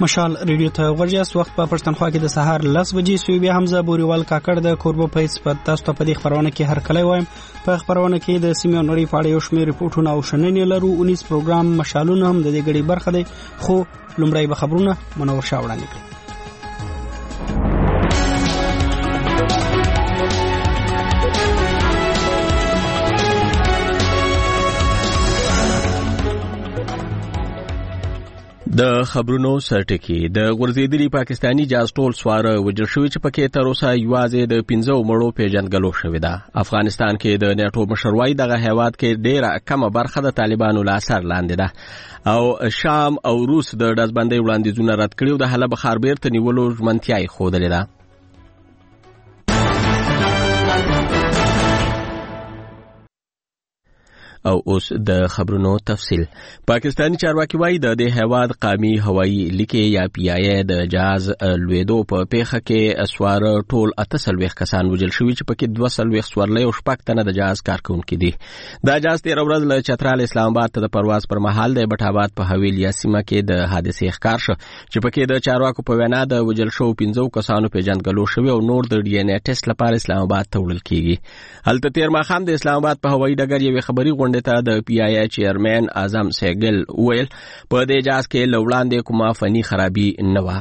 مشال ریډیو ته ورجاست وخت په پښتونخوا کې د سهار 10 بجې سوی بیا حمزه بوریوال کاکړ د کوربو پیس په تاسو ته په دې خبرونه کې هر کله وایم په خبرونه کې د سیمې نړۍ په اړه یو شمېر ریپورتونه او شننې لرو 19 پروګرام مشالونه هم د دې غړي برخه دي خو لومړی به خبرونه منور شاه وړاندې کړي د خبرونو سرټکی د غورځېدلي پاکستانی جاز ټول سواره وجل شوی چې پکې تر اوسه یوازې د 15 مړو پیژندګلو شوې ده. افغانستان کې د نیټو مشروعي دغه هیواد کې ډیره کمه برخه د طالبانو له اثر لاندې ده او شام او روس د دزبندۍ وړاندیزونه رد کړي او د حلب ښار بیرته نیولو ژمنتیا یې ښودلې ده. او اوس د خبرونو تفصیل. پاکستانی چارواکي وایي د دې هیواد قومي هوایي لیکې یا پی آی ای د جاز لویدو په پیښه کې اسوار ټول 38 کسان وژل شوي چې پکې 240 سورلۍ او شپږ تنه د جاز کارکونکي دي. دا جاز 13 ورځ له چترال اسلام آباد ته د پرواز پر مهال د بټ آباد په حویلیا سیمه کې د حادثې ښکار شو چې پکې د چارواکو په وینا د وژل شوو 15 کسانو پیژندګلو شوی او نور د ډي ان اے ټیسټ لپاره اسلام آباد ته وړل کیږي. هلته تیر ماښام د اسلام آباد په هوایي ډګر یوې خبري ته د پی آی ای چیئرمین اعظم سیګل ویل په دې جاز کې لوړاندې کومه فني خرابي نه و.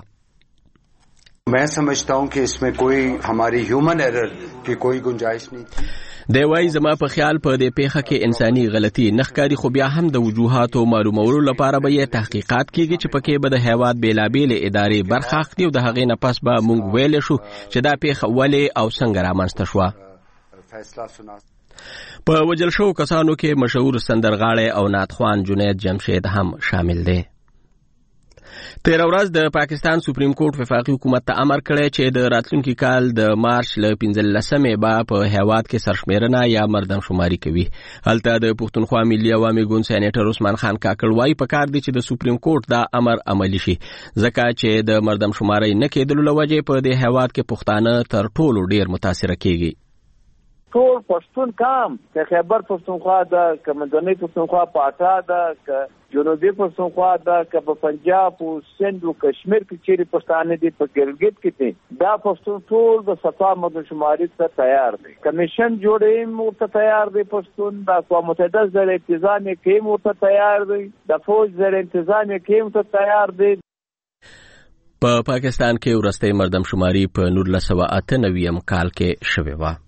मैं समझता हूं कि इसमें कोई हमारी ह्यूमन एरर की कोई गुंजाइश नहीं थी. د وای زما په خیال په دې پیښه کې انساني غلطي نخکاری خو بیا هم د وجوهاتو معلومولو لپاره به تحقیقات کیږي چې پکې به د هیواد بیلابېل ادارې برخه اخلي او د هغې نه پس به مونږ ویل شو چې دا پیښه ولې او څنګه رامنځته شوه. فیصله سنا په وجل شو کسانو کې مشهور سندرغاړی او نعتخوان جنید جمشید هم شامل دی. تیر ورځ د پاکستان سپریم کورټ وفاقي حکومت ته امر کړی چې د راتلونکي کال د مارچ له 15مې به په هیواد کې سرشمیرنه یا مردم شماري کوي. هلته د پښتونخوا ملي عوامي ګوند سېنیټر عثمان خان کاکړ وایي پکار دی چې د سپریم کورټ دا امر عملي شي ځکه چې د مردم شماري نه کېدلو له وجې په دې هیواد کې پښتانه تر ټولو ډیر متاثره کیږي. ټول پښتون کام که خیبر پښتونخوا ده که منځنۍ پښتونخوا پاټا ده که جنوبي پښتونخوا ده که په پنجاب او سند او کشمیر کې چیرې پښتانه دي په ګلګت کې دي دا پښتون ټول د صفا مردم شماري ته تیار دي. کمیشن جوړې مو تیار دي پښتون د اقوام متحده زر انتظام کې مو تیار دي د فوج زر انتظام کې مو تیار دي. په پاکستان کې ورستۍ مردم شماري په 1998 کال کې شوې و.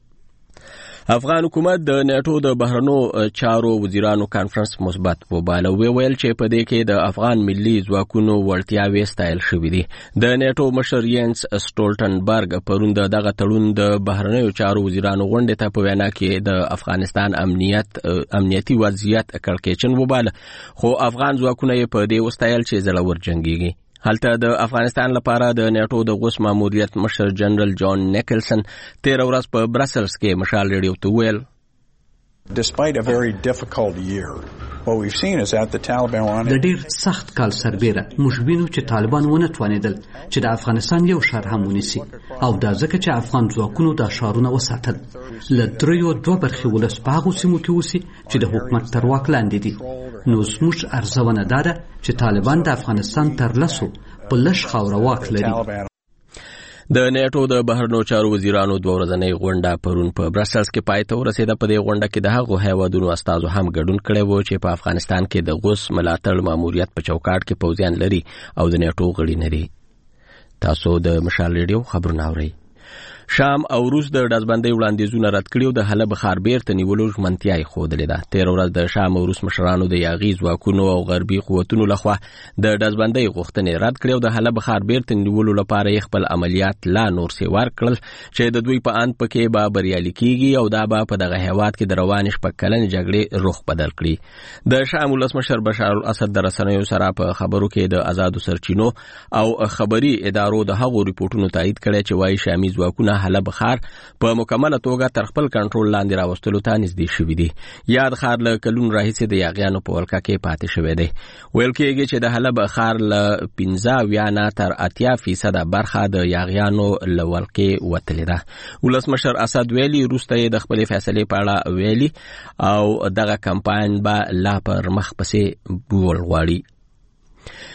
افغان حکومت د نیټو د بهرنو چارو وزیرانو کانفرنس مثبت وباله ویل چې په دې کې د افغان ملي ځواکونو وړتیاوې ستایل شوې دي. د نیټو مشر یینس سټولټنبرګ پرون دغه تړون د بهرنیو چارو وزیرانو غونډې ته په وینا کې د افغانستان امنیتي وضعیت کړکېچن وباله خو افغان ځواکونه یې په دې وستایل چې زړور جنګيږي. هلته د افغانستان لپاره د نیټو د غوث ماموریت مشر جنرال جان نیکلسن 13 ورځ په برسلز کې مشال ریډیو ته ویل Despite a very difficult year, what we've seen is that the Taliban د ډیر سخت کال سربېره موږ وینو چې طالبان ونه توانېدل چې د افغانستان یو ښار هم ونیسي او دا ځکه چې افغان ځواکونو دا ښارونه وساتل. له دریو دوه برخې ولس په هغو سیمو کې اوسي چې د حکومت تر واک لاندې دي. نو زموږ ارزونه دا ده چې طالبان د افغانستان تر لسو په لږ خاوره واک لري. د نیټو د بهرنو چارو وزیرانو 2 ورځنۍ غونډه پرون په برسلز کې پای ته ورسېده. په دې غونډه کې د هغو هیوادونو استازو هم ګډون کړی و چې په افغانستان کې د غوث ملاتړ ماموریت په چوکاټ کې پوځیان لري او د نیټو غړي نه دي. تاسو د مشال ریډیو خبرونه اورئ. شام او روس د دزبندۍ وړاندیزونه رد کړي او د حلب ښار بیرته نیولو ژمنتیا یې ښودلې ده. 13 ورځ د شام او روس مشرانو د یاغي ځواکونو او غربي قوتونو لخوا د دزبندۍ غوښتنې رد کړي او د حلب ښار بیرته نیولو لپاره یې خپل عملیات لا نور سیوار کړل چې د دوی په اند پکې به بریالي کیږي او دا به په دغه هیواد کې د روانې شپږ کلنې جګړې رخ بدل کړي. د شام ولسمشر بشار الاسد د رسنیو سره په خبرو کې د آزادو سرچینو او خبري ادارو د هغو ریپورتونو تایید کړي چې وایي شامي ځواکونه حلب ښار په مکمله توګه تر خپل کنټرول لاندې راوستلو ته نږدې شوي دي. یاد ښار له کلونو راهیسې د یاغیانو په ولکه کې پاتې شوی دی. ویل کېږي چې د حلب ښار له 15 نه تر 80% برخه د یاغیانو له ولکې وتلې ده. ولسمشر اسد ویلي وروسته یې د خپلې فیصلې په اړه ویلي او دغه کمپاین به لا پر مخ پسې بول غواړي.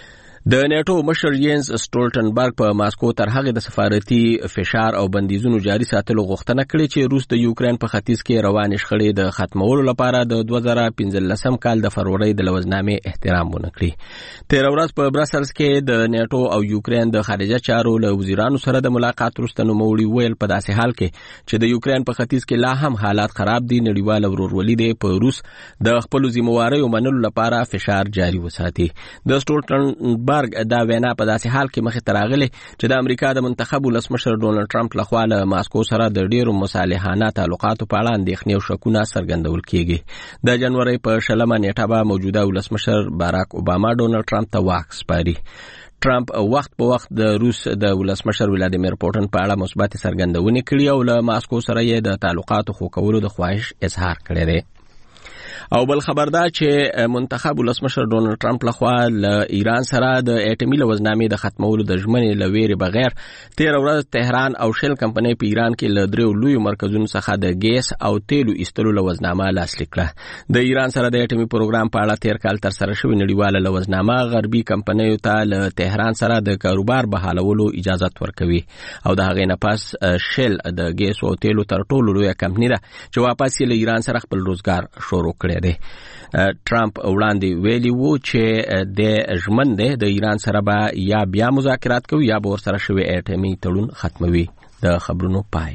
د نیټو مشر یینز سټولټنبرګ په ماسکو تر هغه د سفارتي فشار او بندیزونو جاري ساتلو غوښتنه کړې چې روس د یوکرين په ختیځ کې روانې شخړې د ختمولو لپاره د 2015 کال د فروری د لوزنامې احترام ونکړي. تیر ورځ په برسلز کې د نیټو او یوکرين د خارجه چارو له وزیرانو سره د ملاقات وروسته نوموړي ویل په داسې حال کې چې د یوکرين په ختیځ کې لا هم حالات خراب دي، نړیوال ورورولي دی په روس د خپل ذمہواریو منلو لپاره فشار جاري وساتي. د سټولټنبرګ دا وینا په داسې حال کې مخې ته راغلې چې د امریکا د منتخب ولسمشر ډونالد ټرمپ لخوا له ماسکو سره د ډیرو مصالحانه تعلقاتو په اړه اندېښنې او شکونه څرګندول کیږي. د جنوري په 20 نیټه به موجوده ولسمشر باراک اوباما ډونالد ټرمپ ته واک سپاري. ټرمپ وخت په وخت د روس د ولسمشر ولادیمیر پوتین په اړه مثبت څرګندونې کړې او له ماسکو سره یې د تعلقاتو خو کولو د خواهش اظهار کړی دی. او بل خبردار چې منتخب ولسمشر ډونالد ټرمپ لخوا له ایران سره د اټومي لوزنامې د ختمولو د ژمنې له ویرې بغیر تیر ورځ تهران او شل کمپنۍ په ایران کې له دریو لویو مرکزونو څخه د ګیس او تیلو ایستلو لوزنامه لاسلیک کړه. د ایران سره د اټومي پروګرام په اړه تیر کال تر سره شوې نړیواله لوزنامه غربي کمپنیو ته له تهران سره د کاروبار بحالولو اجازه ورکوي او د هغې نه پس شل د ګیس او تیلو تر ټولو لویه کمپنۍ ده چې واپس یې له ایران سره خپل روزګار شروع کړی دی. ټرمپ وړاندې ویلي وو چې د ژمن دی د ایران سره به یا بیا مذاکرات کوي یا به ورسره شوی اټومي تړون ختموي. د خبرونو پای.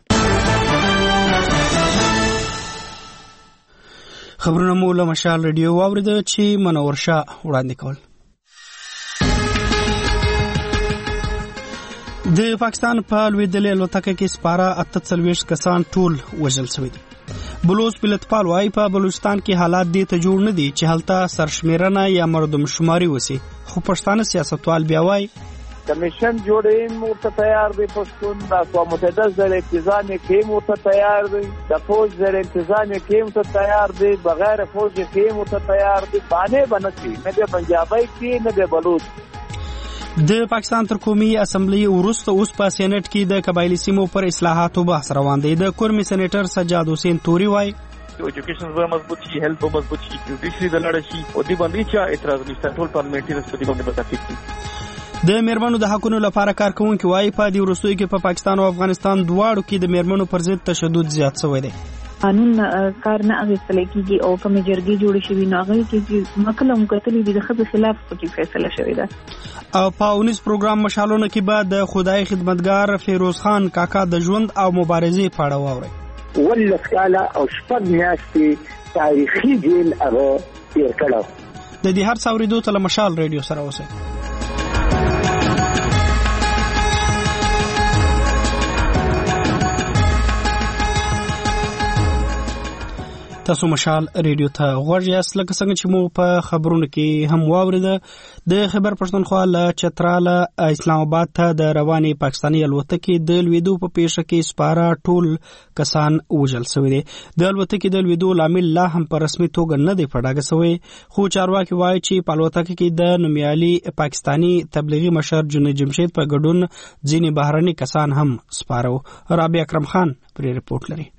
خبرونه مو له مشال رادیو واوریده چې منور شاه وړاندې کول. د پاکستان په لویدلې الوتکه کې سپاره 48 کسان ټول وژل شوي دي. بلوچ ملتپال وايي په بلوچستان کې حالات دې ته جوړ نه دي چې هلته سرشمیرنه یا مردم شماري وسی، خو پښتانه سیاستوال بیا وايي کمیشن جوړین مرته تیار دی، پښتون د اقوام متحده زر انتظام کې مرته تیار دی، د فوج زر انتظام کې مرته تیار دی، بغیر فوج کې مرته تیار دی. باندې بنسي نه د پنجابی کې نه د بلوچ. د پاکستان تر قومي اسمبلی وروسته اوس په سېنات کې د قبایلی سیمو پر اصلاحاتو بحث روان دی. د کورمي سېنیټر سجاد حسین توري وايي ایجوکیشن به مضبوط شي، هیلث به مضبوط شي، جوډیشري د لړ شي او دی باندې چې اعتراض نشته. ټول پارلیمنټي رسپټي باندې متفق دي. د میرمنو د حقونو لپاره کارکونکو وايي په دې وروستیو کې په پاکستان او افغانستان دواړو کې د میرمنو پر ضد تشدد زیات شوی دی. قانون کار نه اغېستل کېږي او کومې جرګې جوړې شوي نو هغه کې مکله مقتلې دي د ښځو خلاف پکې فیصله شوې ده. او په 19 پروګرام مشالونه کې بعد د خدای خدمتګار فیروز خان کاکا د ژوند او مبارزې په اړه واوري. ولس کاله او شپږ میاشتې تاریخي جیل هغه تیر کړو. د دې هر څه اورېدو ته له مشال رادیو سره اوسئ. تاسو مشال ریډیو ته غوږ یاست. لکه څنګه چې مو په خبرونو کې هم واوریده د خیبر پښتونخوا له چتراله اسلام آباد ته د رواني پاکستاني الوتکې د لویدو په پیښه کې سپاره ټول کسان وژل شوي دي. د الوتکې د لویدو لامل لا هم په رسمي توګه نه دی په ډاګه شوی، خو چارواکي وایي چې په الوتکه کې د نومیالي پاکستاني تبلیغي مشر جنید جمشید په ګډون ځینې بهرني کسان هم سپاره وو. رابعه اکرم خان پرې رپورټ لري.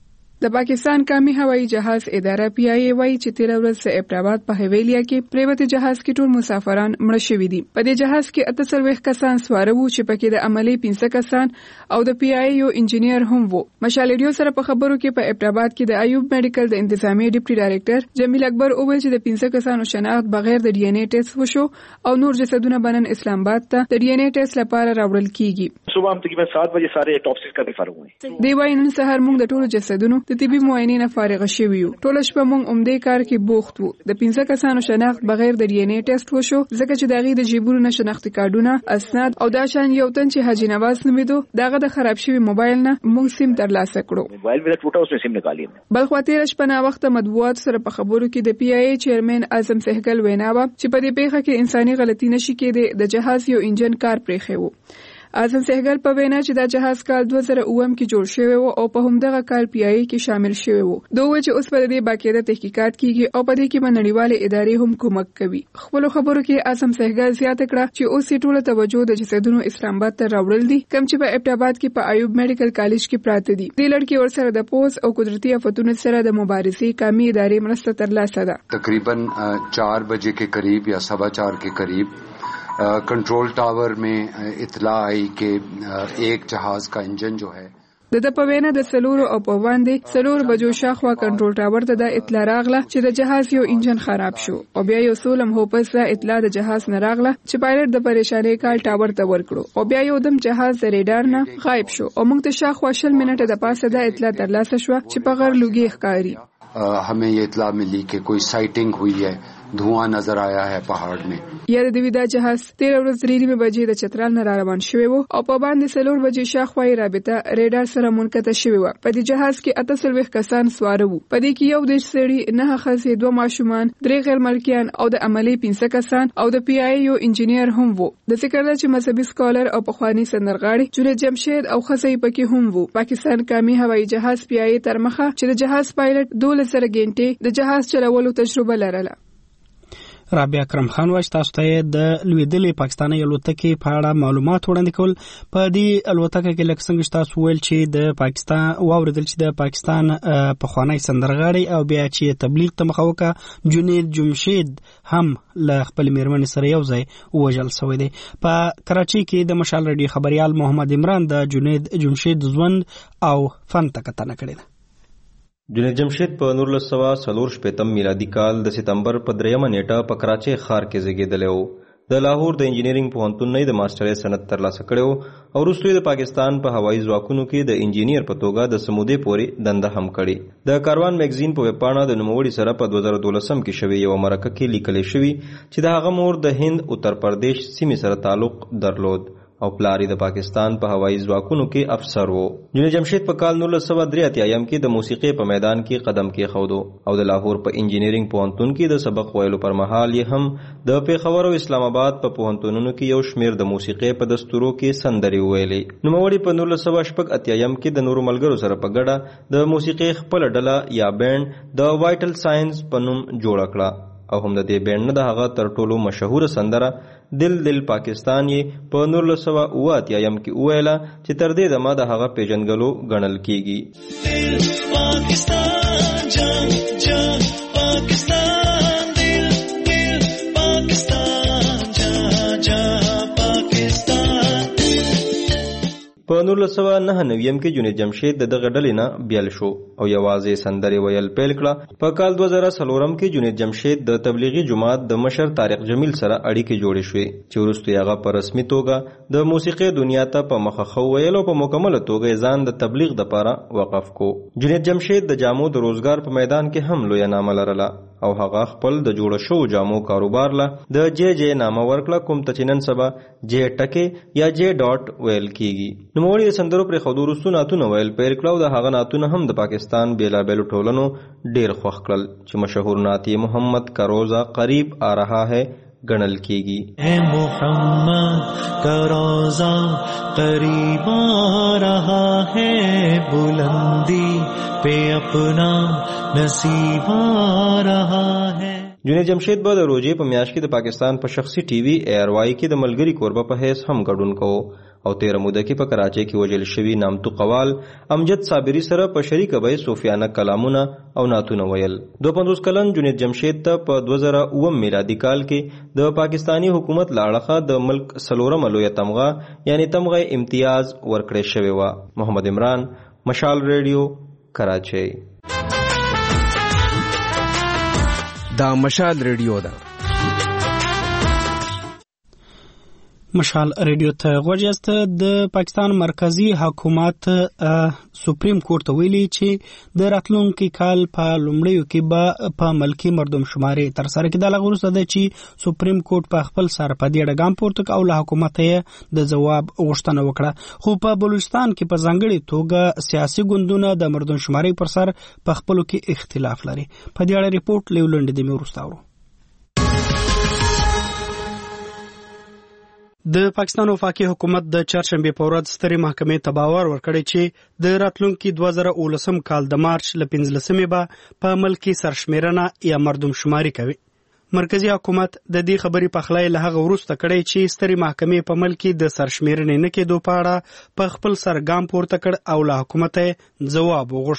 د پاکستان قومي هوایي جهاز اداره پی آی ای وايي چې تیر ورځ د ابراباد په حویلیا کې پریوت جهاز کې ټول مسافران مړه شوي دي. په دې جهاز کې 48 کسان سوار وو چې پکې د عملي 15 کسان او د پی آی ای یو انجینیر هم وو. مشال ریډیو سره په خبرو کې په ابراباد کې د ایوب میډیکل د انتظامی ډیپټي ډایریکټر جمیل اکبر اوویل چې د 15 کسانو شناخت بغیر د ډي ان اي ټیسټ وشو او نور جسدونه بنن اسلام آباد ته د ډي ان اي ټیسټ لپاره راوړل کیږي. صبح هم تقریبا 7 بجې سارے اټوپسیز کرنے فارغ ہوئے. دی وايي نن سهار موږ د ټولو جسدونو د طبي معاینې نه فارغ شوي یو. ټول شپه موږ عمده کار کې بوخت وو. د 15 کسانو شناخت بغیر د ډي ان اي ټیسټ وشو ځکه چې دغه د جیبونو نه شناختی کارډونه، اسناد او دا شان یو تن چې حاجی نواز نومیدو دغه د خراب شوی موبایل نه موږ سیم ترلاسه کړو. موبایل ویل ټوټه اوس سیم نکالی. بل خو تیر شپه نه وخت مطبوعات سره په خبرو کې د پی آی ای چیرمن اعظم سهگل وینا و چې په دې پیښه کې انساني غلطي نشي کېده. د جهاز یو انجن کار پرېخي وو. اعظم سهگل په وینا چې دا جهاز کال 2009 کې جوړ شوی و او په همدغه کال پی آی ای کې شامل شوی و. دوی چې اوس پر دې باقاعده تحقیقات کیږي او په دې کې نړیوالې ادارې هم کومک کوي. خپل خبرو کې اعظم سهگل زیاته کړه چې اوس ټول توجه د جسدونو اسلام آباد ته راوړل دي کوم چې په ابټاباد کې په ایوب میډیکل کالج کې پراته دي. د لړکی ورسره د پوز او قدرتي آفتونو سره د مبارزې قومي ادارې مرسته ترلاسه ده. تقریبا 4 بجے کے قریب یا 4:15 کے قریب control tower में इत्तला आई कि एक जहाज का इंजन जो है د په وینا د سلور او په باندې سلور بجو شاخوا کنټرول ټاور ته د اطلاع راغله چې د جهاز یو انجن خراب شو او بیا یو سولم هو پس اطلاع د جهاز نه راغله چې پایلټ د پریشانی کال ټاور ته ورکړو او بیا یو دم جهاز د ریډار نه غایب شو او موږ ته شاخوا 20 منټه د پاسه د اطلاع ترلاسه شو چې په غر لوګي ښکاری हमें ये इत्तला मिली कि कोई साइटिंग हुई है, धुआं नजर आया है पहाड़ में. یا د دوی دا جهاز 13 ورځې 3 بجې د چترال نه روان شوی وو او په باندې سلور بجې شاخوای رابطه ریډار سره منقطع شوی و. په دې جهاز کې 38 کسان سوار وو. په دې کې یو د سړي 9 خزې 2 ماشومان 3 غیر ملکیان او د عملی 15 کسان او د پی آی یو انجینیر هم وو. د ذکر ده چې مذهبي سکالر او پخوانی سندرغاړي جنید جمشید او خزې پکې هم وو. پاکستان کامي هوایي جهاز پی آی ترمخه چې د جهاز پایلټ 12 غنټې د جهاز چلولو تجربه لرله. رابعه اکرم خان وايي تاسو ته د لویدلې پاکستاني الوتکې په اړه معلومات وړاندې کول. په دې الوتکه کې لکه څنګه تاسو ویل چې د پاکستان واوریدل چې د پاکستان پخوانی سندرغاړي او بیا چې تبلیغ ته مخاوکه جنید جمشید هم له خپل میرمنې سره یو ځای وژل شوی دی. په کراچي کې د مشال رادیو خبريال محمد عمران د جنید جمشید ژوند او فن ته کتنه کړې ده. جنید جمشید په 1946 میلادي کال د سپتمبر په 3 نیټه په کراچي ښار کې زیږیدلی و. د لاهور د انجینرینګ پوهنتون نه د ماسترۍ سند ترلاسه کړی و او وروسته د پاکستان په هوایي ځواکونو کې د انجینیر په توګه د سمودې پورې دنده هم کړې. د کاروان میګزین په ویبپاڼه د نوموړي سره په 2012 کې شوې یو مرکه کې لیکل شوی چې د هغه مور د هند اتر پردیش سیمې سره تعلق درلود او پلاری د پاکستان په هوایي ځواکونو کې افسر وو. جنید جمشید په کال 1983 کې د موسیقي په میدان کې قدم کېښود او د لاهور په انجینرینګ پوهنتون کې د سبق ویلو پر مهال یې هم د پیښور او اسلام آباد په پوهنتونونو کې یو شمیر د موسیقي په دستورو کې سندرې ویلې. نوموړي په 1988 کې د نورو ملګرو سره په ګډه د موسیقي خپل ډله یا بینډ د وایټل ساينس په نوم جوړ کړه او هم د دې بینډ نه د هغه تر ټولو مشهور سندره دل دل پاکستان یې په 1988 کې وویله چې تر دې دمه د هغه پیژنګلو ګڼل کیږي. دل پاکستان جان جان پاکستان دل دل پاکستان جان جان پاکستان. په 1999 کې جنید جمشید د دغه ډلې نه بیل شو او یوازې سندرې ویل پیل کړه. په کال 2004 کې جنید جمشید د تبلیغي جماعت د مشر طارق جمیل سره اړیکې جوړې شوې چې وروسته هغه په رسمي توګه د موسیقي دنیا ته په مخه خو ویل او په مکمله توګه ځان د تبلیغ لپاره وقف کو. جنید جمشید د جامو د روزګار په میدان کې هم لوی نامه لرله او هغه خپل د جوړ شو جامو کاروبار له د جے جے نامه ورکړه کوم ته چنن سبا جے ټکه یا جے ډاټ ویل کیږي. نوموړي د سندرو پر خودو رسو ناتونه ویل پیل کړو د هغه ناتونه هم د پاکستان بیلابیلو ټولنو ډیر خوښ کړل چې مشهور ناتی محمد کا روزہ قریب آ رہا ہے گنل کیږي. اے محمد کا روزہ قریب آ رہا ہے بلندی پہ اپنا نصیب آ رہا ہے. جنید جمشید به د روزې په میاشت کې د پاکستان په شخصي ټي وي ایر واي کې د ملګری کوربه په حیث هم ګډون کوو او 13 موده کې په کراچۍ کې وژل شوی نامتو قوال امجد صابری سره په شریکه به صوفیانه کلامونه او ناتونه ویل. 52 کلن جنید جمشید ته په 2009 میلادي کال کې د پاکستانی حکومت لاړخه د ملک سلورم لوی تمغه یعنی تمغه امتیاز ورکړی شوی و. محمد عمران، مشال ریډیو، کراچۍ. دا مشال ریډیو ده. مشال ریډیو ته غوږیاست. د پاکستان مرکزی حکومت سپریم کورټ ته ویلي چې د راتلونکي کال په لومړیو کې به په ملکی مردم شماري تر سره کېدل غوښتل ده چې سپریم کورټ په خپل سر په دې ډګام پورته او له حکومت یې د جواب غوښتنه وکړه. خو په بلوچستان کې په ځانګړي توګه سیاسي ګوندونه د مردم شماري پر سر په خپلو کې اختلاف لري. په دې اړه ریپورت لیولند دی مورستاورو. د پاکستان وفاقي حکومت د چهارشنبه په ورځ سترې محکمې ته باور ورکړی چې د راتلونکي 2019 کال د مارچ له 15مې به په ملکی سرشمیرنه یا مردم شماري کوي. مرکزی حکومت د دې خبرې په خلای له هغه وروسته کړی چې سترې محکمې په ملکی د سرشمیرنې نه کېدو په اړه په خپل سر ګام پورته کړ او له حکومت جواب وغوښت.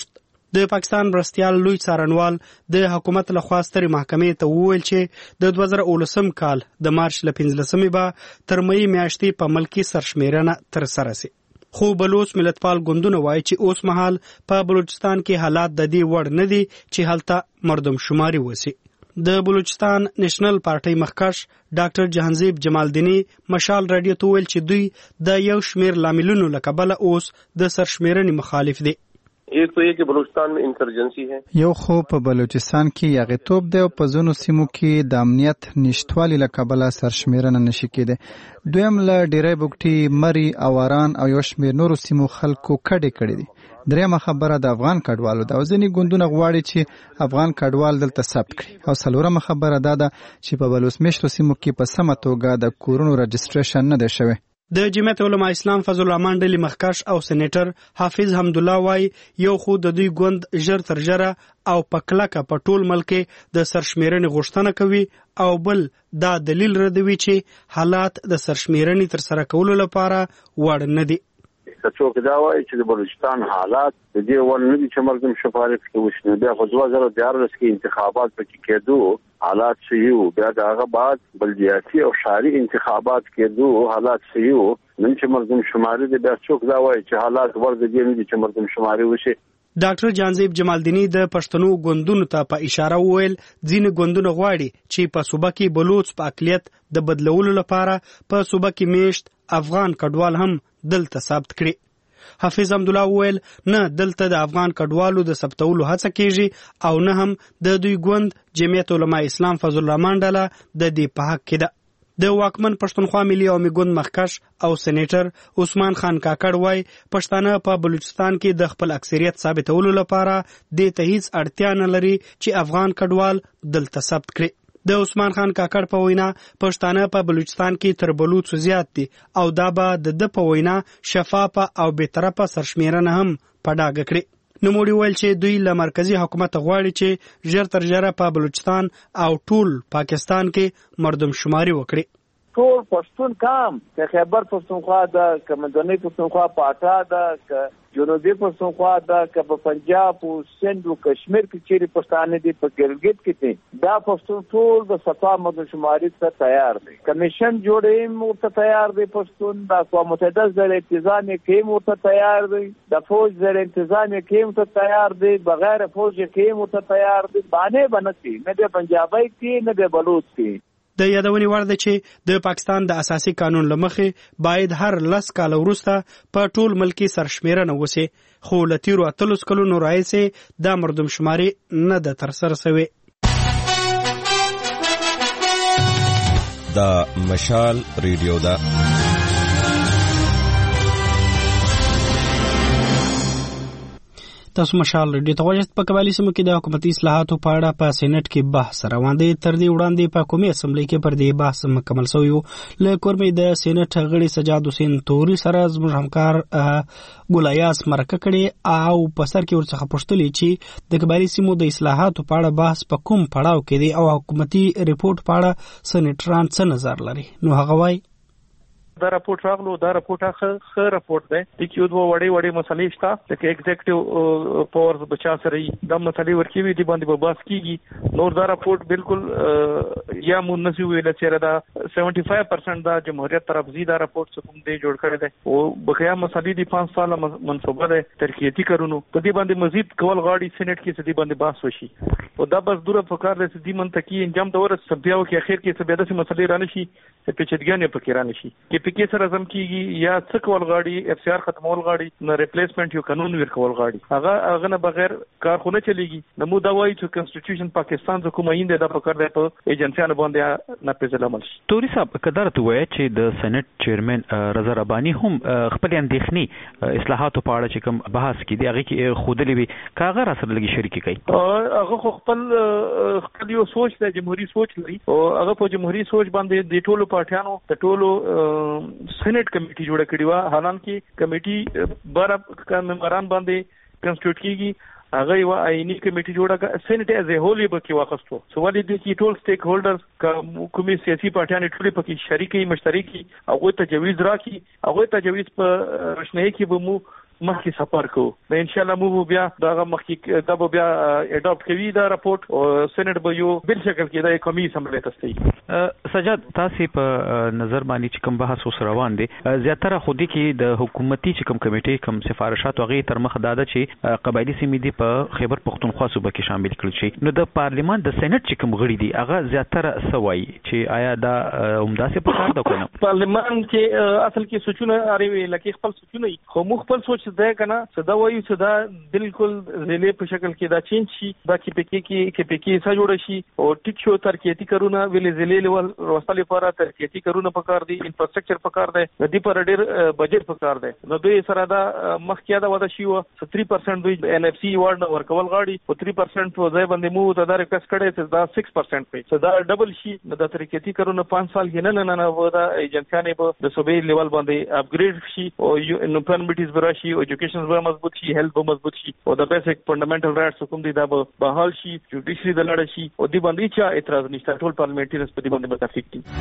د پاکستان مرستیال لوی څارنوال د حکومت لخوا سترې محکمې ته وویل چې د 2019 کال د مارچ له 15مې به تر مئی میاشتې په ملکي سرشمیرنه ترسره شي. خو بلوچ ملتپال ګوندونه وایي چې اوس مهال په بلوچستان کې حالات د دې وړ نه دي چې هلته مردم شماري وسی. د بلوچستان نېشنل پارټۍ مخکښ ډاکټر جهانزیب جمالدینی مشال رادیو ته ویل چې دوی د یو شمیر لاملونو له کبله اوس د سرشمیرنې مخالف دي. ایک تو یہ کہ بلوچستان میں انسرجنسی ہے. یو خو په بلوچستان کې یغیتوب دی او په ځینو سیمو کې د امنیت نشټوالي له کبله سرشمیرنه نشي کېدی. دویم له ډیری بوکټي مری اواران او یو شمیر نورو سیمو خلکو کډې کړې دي. دریمه خبره د افغان کډوالو د ځینې ګوندونه غواړي چې افغان کډوال دلته ثبت کړي. او څلورمه خبره دا ده چې په بلوچمیشتو سیمو کې په سمه توګه د کورونو رجسټریشن نه دی شوی. د جمعیت علماء اسلام فضل الرحمن ډلې مخکښ او سېنیټر حافظ حمدالله وایي یو خو د دوی ګوند ژر تر ژره او په کلکه په ټول ملک د سرشمیرنې غوښتنه کوي او بل دا دلیل ردوي چې حالات د سرشمیرنې تر سره کولو لپاره وړ نه دي. که څوک دا وایي چې د بلوچستان حالات د دې وړ نه دي چې مردم شفارې پکې وشي، بیا خو 2014 کې انتخابات پکې کېدو حالات صحیح وو، بیا د هغه بعد بلدیاتي او ښاري انتخابات کېدو حالات صحیح وو. نن چې مردم شماري دی بیا څوک دا وایي چې حالات ور د دې نه دي چې مردم شماري وشي. ډاکټر جانزیب جمالدینی د پښتنو ګوندونو ته په اشاره وویل ځینې ګوندونه غواړي چې په صوبه کې بلوچ په اقلیت د بدلولو لپاره په صوبه کې میشت افغان کډوال هم دلته ثبت کړي. حافظ حمدالله وویل نه دلته د افغان کډوالو د ثبتولو هڅه کیږي او نه هم د دوی ګوند جمعیت علماء اسلام فضل الرحمن ډله د دې په حق کې ده. د واکمن پښتونخوا ملي عوامي ګوند مخکښ او سېنیټر عثمان خان کاکړ وایي پښتانه په بلوچستان کې د خپل اکثریت ثابتولو لپاره دې ته هیڅ اړتیا نه لري چې افغان کډوال دلته ثبت کړي. د عثمان خان کاکړ په وینا پښتانه په بلوچستان کې تر بلوچ زیات دي او دا به د په وینا شفافه او بی‌طرفه سرشمیرنه هم په ډاګه کړي. نوموړي ویل چې دوی له مرکزی حکومت غواړي چې ژر تر ژره په بلوچستان او ټول پاکستان کې مردم شماري وکړي. ټول پښتون کام که خیبر پښتونخوا ده که منځنۍ پښتونخوا پاټا ده که جنوبي پښتونخوا ده که په پنجاب او سند او کشمیر کې چیرې پښتانه دي په ګلګت کې دي دا پښتون ټول د صفا مردم شماري ته تیار دي. کمیشن جوړیم ورته تیار دی پښتون، د اقوام متحده زیر انتظام کې ورته تیار دی، د فوج زیر انتظام کې ورته تیار دی، بغیر فوج کې ورته تیار دی. باندې بنسي نه د پنجابي کې نه د بلوچ کې. د یادونې وړ ده چې د پاکستان د اساسي قانون له مخې باید هر 10 کال وروسته په ټول ملکي سرشمیرنه وشي، خو له تیرو 30 کلونو راهیسې دا مردم شماري نه ده ترسره شوې. دا مشال ریډیو ده. تاسو مشال ریډیو ته وایي په قبایلی سیمو کې د حکومتي اصلاحاتو په اړه په سېنات کې بحث روان دی. تر دې وړاندې په قومي اسمبلی کې پر دې بحث مکمل شوی و. له کورمې د سېنات غړي سجاد حسین توري سره زموږ همکار ګولیاس مرکه کړي او په سر کې ورڅخه پوښتلې چې د قبایلی سیمو د اصلاحاتو په اړه بحث په کوم پړاو کې دی او حکومتي ریپورت په اړه سېنټران څه نظر لري. نو هغه وایي دا راپورټ راغلو، دا راپورټ ښه راپورټ دی. د کې دوه وړې مسلې شته چې ایگزیکټیو پاورز بچا سره دا مسلې ورکوي دي باندې به بحث کیږي. نور دا راپورټ بالکل یا مون نسی ویل چې دا 75% دا جمهوریت طرف زی دا راپورټ څه کوم دی جوړ کړی دی او بقیا مسلې دي 5 سال منصوبه ده ترقیاتی کارونو په دې باندې مزید کول غاړي سېنات کې سدي باندې بحث وشي او دا بس دوره فکر د سدي منطقي انجام د ورس سبياو کې اخر کې څه به د مسلې رانه شي چې پیچیدګانې پکې رانه شي کې پکې سره زم کیږي یا څه کول غاړي اف سی آر ختمول غاړي نه ریپلیسمنت یو قانون ورکول غاړي هغه نه بغیر کارخونه چلیږي. نو دا وایي چې کنسټیټیوشن پاکستان حکومت اینده د فکر د په ایجنسیانو باندې نه پیژل عمل شي. توري صاحب قدرت وایي چې د سېنات چیرمن رضا ربانی هم خپل اندېښنې اصلاحاتو په اړه چې کوم بحث کړي هغه کې خودلې وي کاغه را سره لګي شریک کوي. هغه خپل یو سوچ د جمهوریت سوچ لري او هغه په جمهوریت سوچ باندې د ټولو پارټیانو د ټولو سېنات کمیټي جوړه کړې و. حالانکه کمیټي 12 ممبران باندې کنسټیټیوټ کیږي هغه یو آئینی کمیټي جوړه کړه. سېنات از ا هول به کې واخستو سوال دي چې ټول سټیک هولډرز کومي سیاسي پارټیانې ټول پکې شریکي مشترکي هغه تجویز راکړي هغه تجویز په رښنه کې به مو مخکې سفر کوو. د ان شاء الله مو بیا دا مخکې دا بیا اډاپټ کوي دا راپورټ او سېنات به یو بل شکل کې دا کمی سملې تستي. سجاد تاسو په نظر باندې چې کوم بحث اوس روان دي زیاتره خودي کې د حکومتي چې کوم کمیټې کوم سفارشات او غي تر مخ داده چې قبایلی سیمې دي په خیبر پختونخوا صوبه کې شامل کړل شي. نو د پارلیمان د سېنات چې کوم غړي دي هغه زیاتره سوي چې آیا دا عمده څه په کار ده کنه پارلیمان کې اصل کې سوچونه اړوي لکه خپل سوچونه خو مخ خپل سوچ ده کنه صدا وایي چې دا بالکل زلې په شکل کې دا چینج شي دا کې پکې څه جوړ شي او ټیک شو ترکیتی کارونه ویلې زلې لیول وروسته لپاره ترکیتی کارونه پکار دي انفراستراکچر پکار دی د دې پر ډېر بجټ پکار دی. نو دوی سره دا مخکې دا ودا شي و 3% دوی ان اف سی وارډ ورکول غاړي او 3% په ځای باندې مو دا ریکوست کړي چې دا 6% پي صدا ډبل شي نو د ترکیتی کارونه 5 سال کې نه ودا ایجنسیانه په د صوبې لیول باندې اپګریډ شي او انفورمیټیز براشي او ایجوکیشن به مضبوط شي هیلث به مضبوط شي او د بیسیک فندامنټل رائټس کوم دي دا به بحال شي جوډیشري د لړ شي او دی باندې چا اعتراض نشته ټول پارلیمنټریانز په دې باندې متفق دي.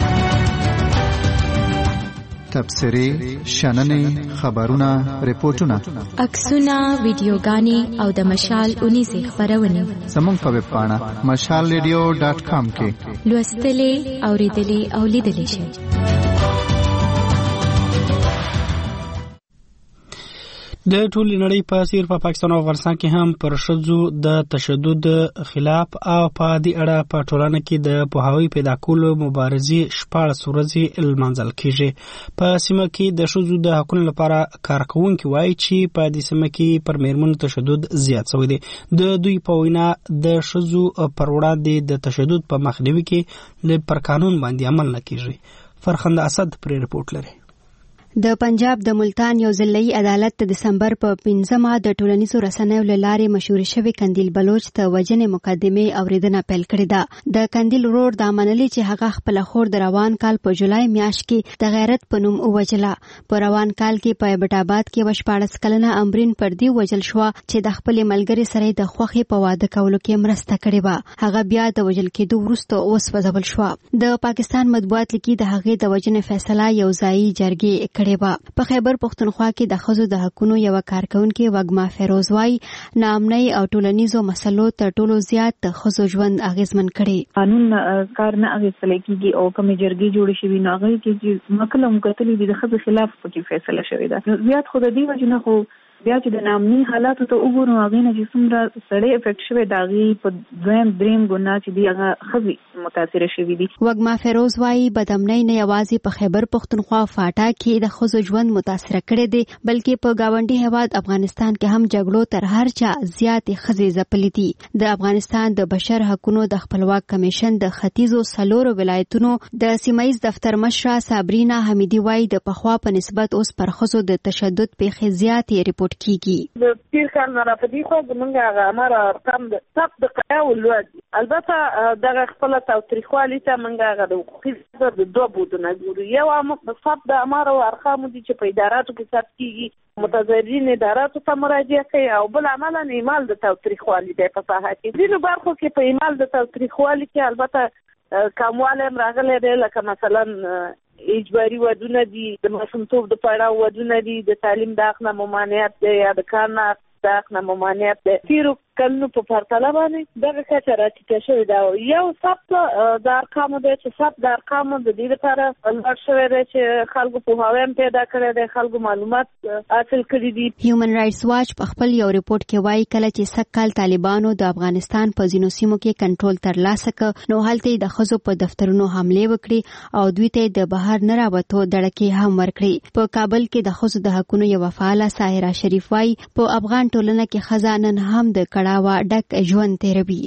تبصرې شننې خبرونه ریپورتونه عکسونه ویډیوګانې او د مشال 19 خبرونه زموږ په ویب پاڼه mashalradio.com کې لوستلې اوریدلې او لیدلې شئ. د ټول نړۍ په څیر په پاکستان او افغانستان کې هم پر ښځو د تشدد خلاف او په دې اړه په ټولنه کې د پوهاوي پیدا کولو مبارزې 14 ورځې لمانځل کیږي. په سیمه کې د ښځو د حقوقو لپاره کارکونکي وایي چې په دې سیمه کې پر میرمنو تشدد زیات شوی دی. د دوی په وینا د ښځو پر وړاندې د تشدد په مخنیوي کې پر قانون باندې عمل نه کیږي. فرخنده اسد پر ریپورت لري. د پنجاب د ملتان یو ځلې عدالت د دسمبر په 15مه د ټولنیزو رسنیو له لارې مشهور شوی قندیل بلوچ ته وجنې مقدمه اوریدنه پیل کړې ده. د قندیل ورور د منلي چې هغه خپل خور د روان کال په جولای میاشت کې د غیرت په نوم وجله. په روان کال کې په بټاباد کې 14 کلنه امرین پردي وجل شو چې د خپل ملګری سره د خوخي په واده کولو کې مرسته کړې و. هغه بیا د وجل کېدو وروسته وسوځول شو. د پاکستان مطبوعات لیکي د هغې د وجنې فیصله یو ځایي جرګې کړې و. په خیبر پختونخوا کې د ښځو د حقوقو یو کارکونکي وګما فیروز وايي نامنۍ او ټولنیزو مسلو تر ټولو زیات د ښځو ژوند اغیزمن کړي. قانون کار نه اغیزل کیږي او کوم جرګې جوړ شوی نه غوي کې مکلم کتلې د ښځو خلاف پکې فیصله شوې ده. زیات خود دې وجنه خو بیا چې د نامنۍ حالاتو ته وګورو هغه نه چې څومره سړی افیکټ شوی داغي په دویم دریم ګنا چې دی هغه خزي متاثر شوی دي. وګما فیروز وايي بدامنۍ نه یوازې په خیبر پختونخوا فاټا کې د ښځو ژوند متاثر کړي دي بلکې په گاونډي هیواد افغانستان کې هم جګړو تر هر چا زیات خزي ځپلې دي. د افغانستان د بشر حقوقو د خپلواک کمیشن د ختیځو سلورو ولایتونو د سیمایي دفتر مشره صابرینا حمیدی وايي د پخوا په نسبت اوس پر ښځو د تشدد پیښې زیاتې ریپورت کیږي. د تیر کال نه راپدې خو زمونږ هغه امر کم د صف د قیاو لوړ البته دغه خپل تاریخوالي ته منګه هغه د حقوقي د دوه بودونه ګورو. یو صف د امر او ارقام دي چې په اداراتو کې ثبت کیږي متضررین اداراتو ته مراجعه کوي او بل عملا ایمال د تاریخوالي د په ساحه کې ځینو برخو کې په ایمال د تاریخوالي کې البته کمواله راغلي دی لکه مثلا اجباري ودونه دي د ماشومتوب د پړاو ودونه دي د تعلیم د حق نه ممانعت دی یا د کار نه د حق نه ممانعت دی. تیرو کلونو په پرتله باندې دغه کچه راټیټه شوې ده. یو ثبت د ارقامو دی چې ثبت د ارقامو د دې لپاره لوړ شوی دی چې خلکو پوهاوی هم پیدا کړی دی خلکو معلومات حاصل کړي دي. هیومن رائټس واچ په خپل یو ریپورت کې وایي کله چې سږکال طالبانو د افغانستان په ځینو سیمو کې کنټرول ترلاسه کړ نو هلته د ښځو په دفترونو حملې وکړي او دوی ته د بهر نه راوتو دړکې هم ورکړي. په کابل کې د ښځو د حقوقو یو فعاله ساحره شریف وايي په افغان ټولنه کې ښځه نن هم د کړاوه ډک ژوند تیروي.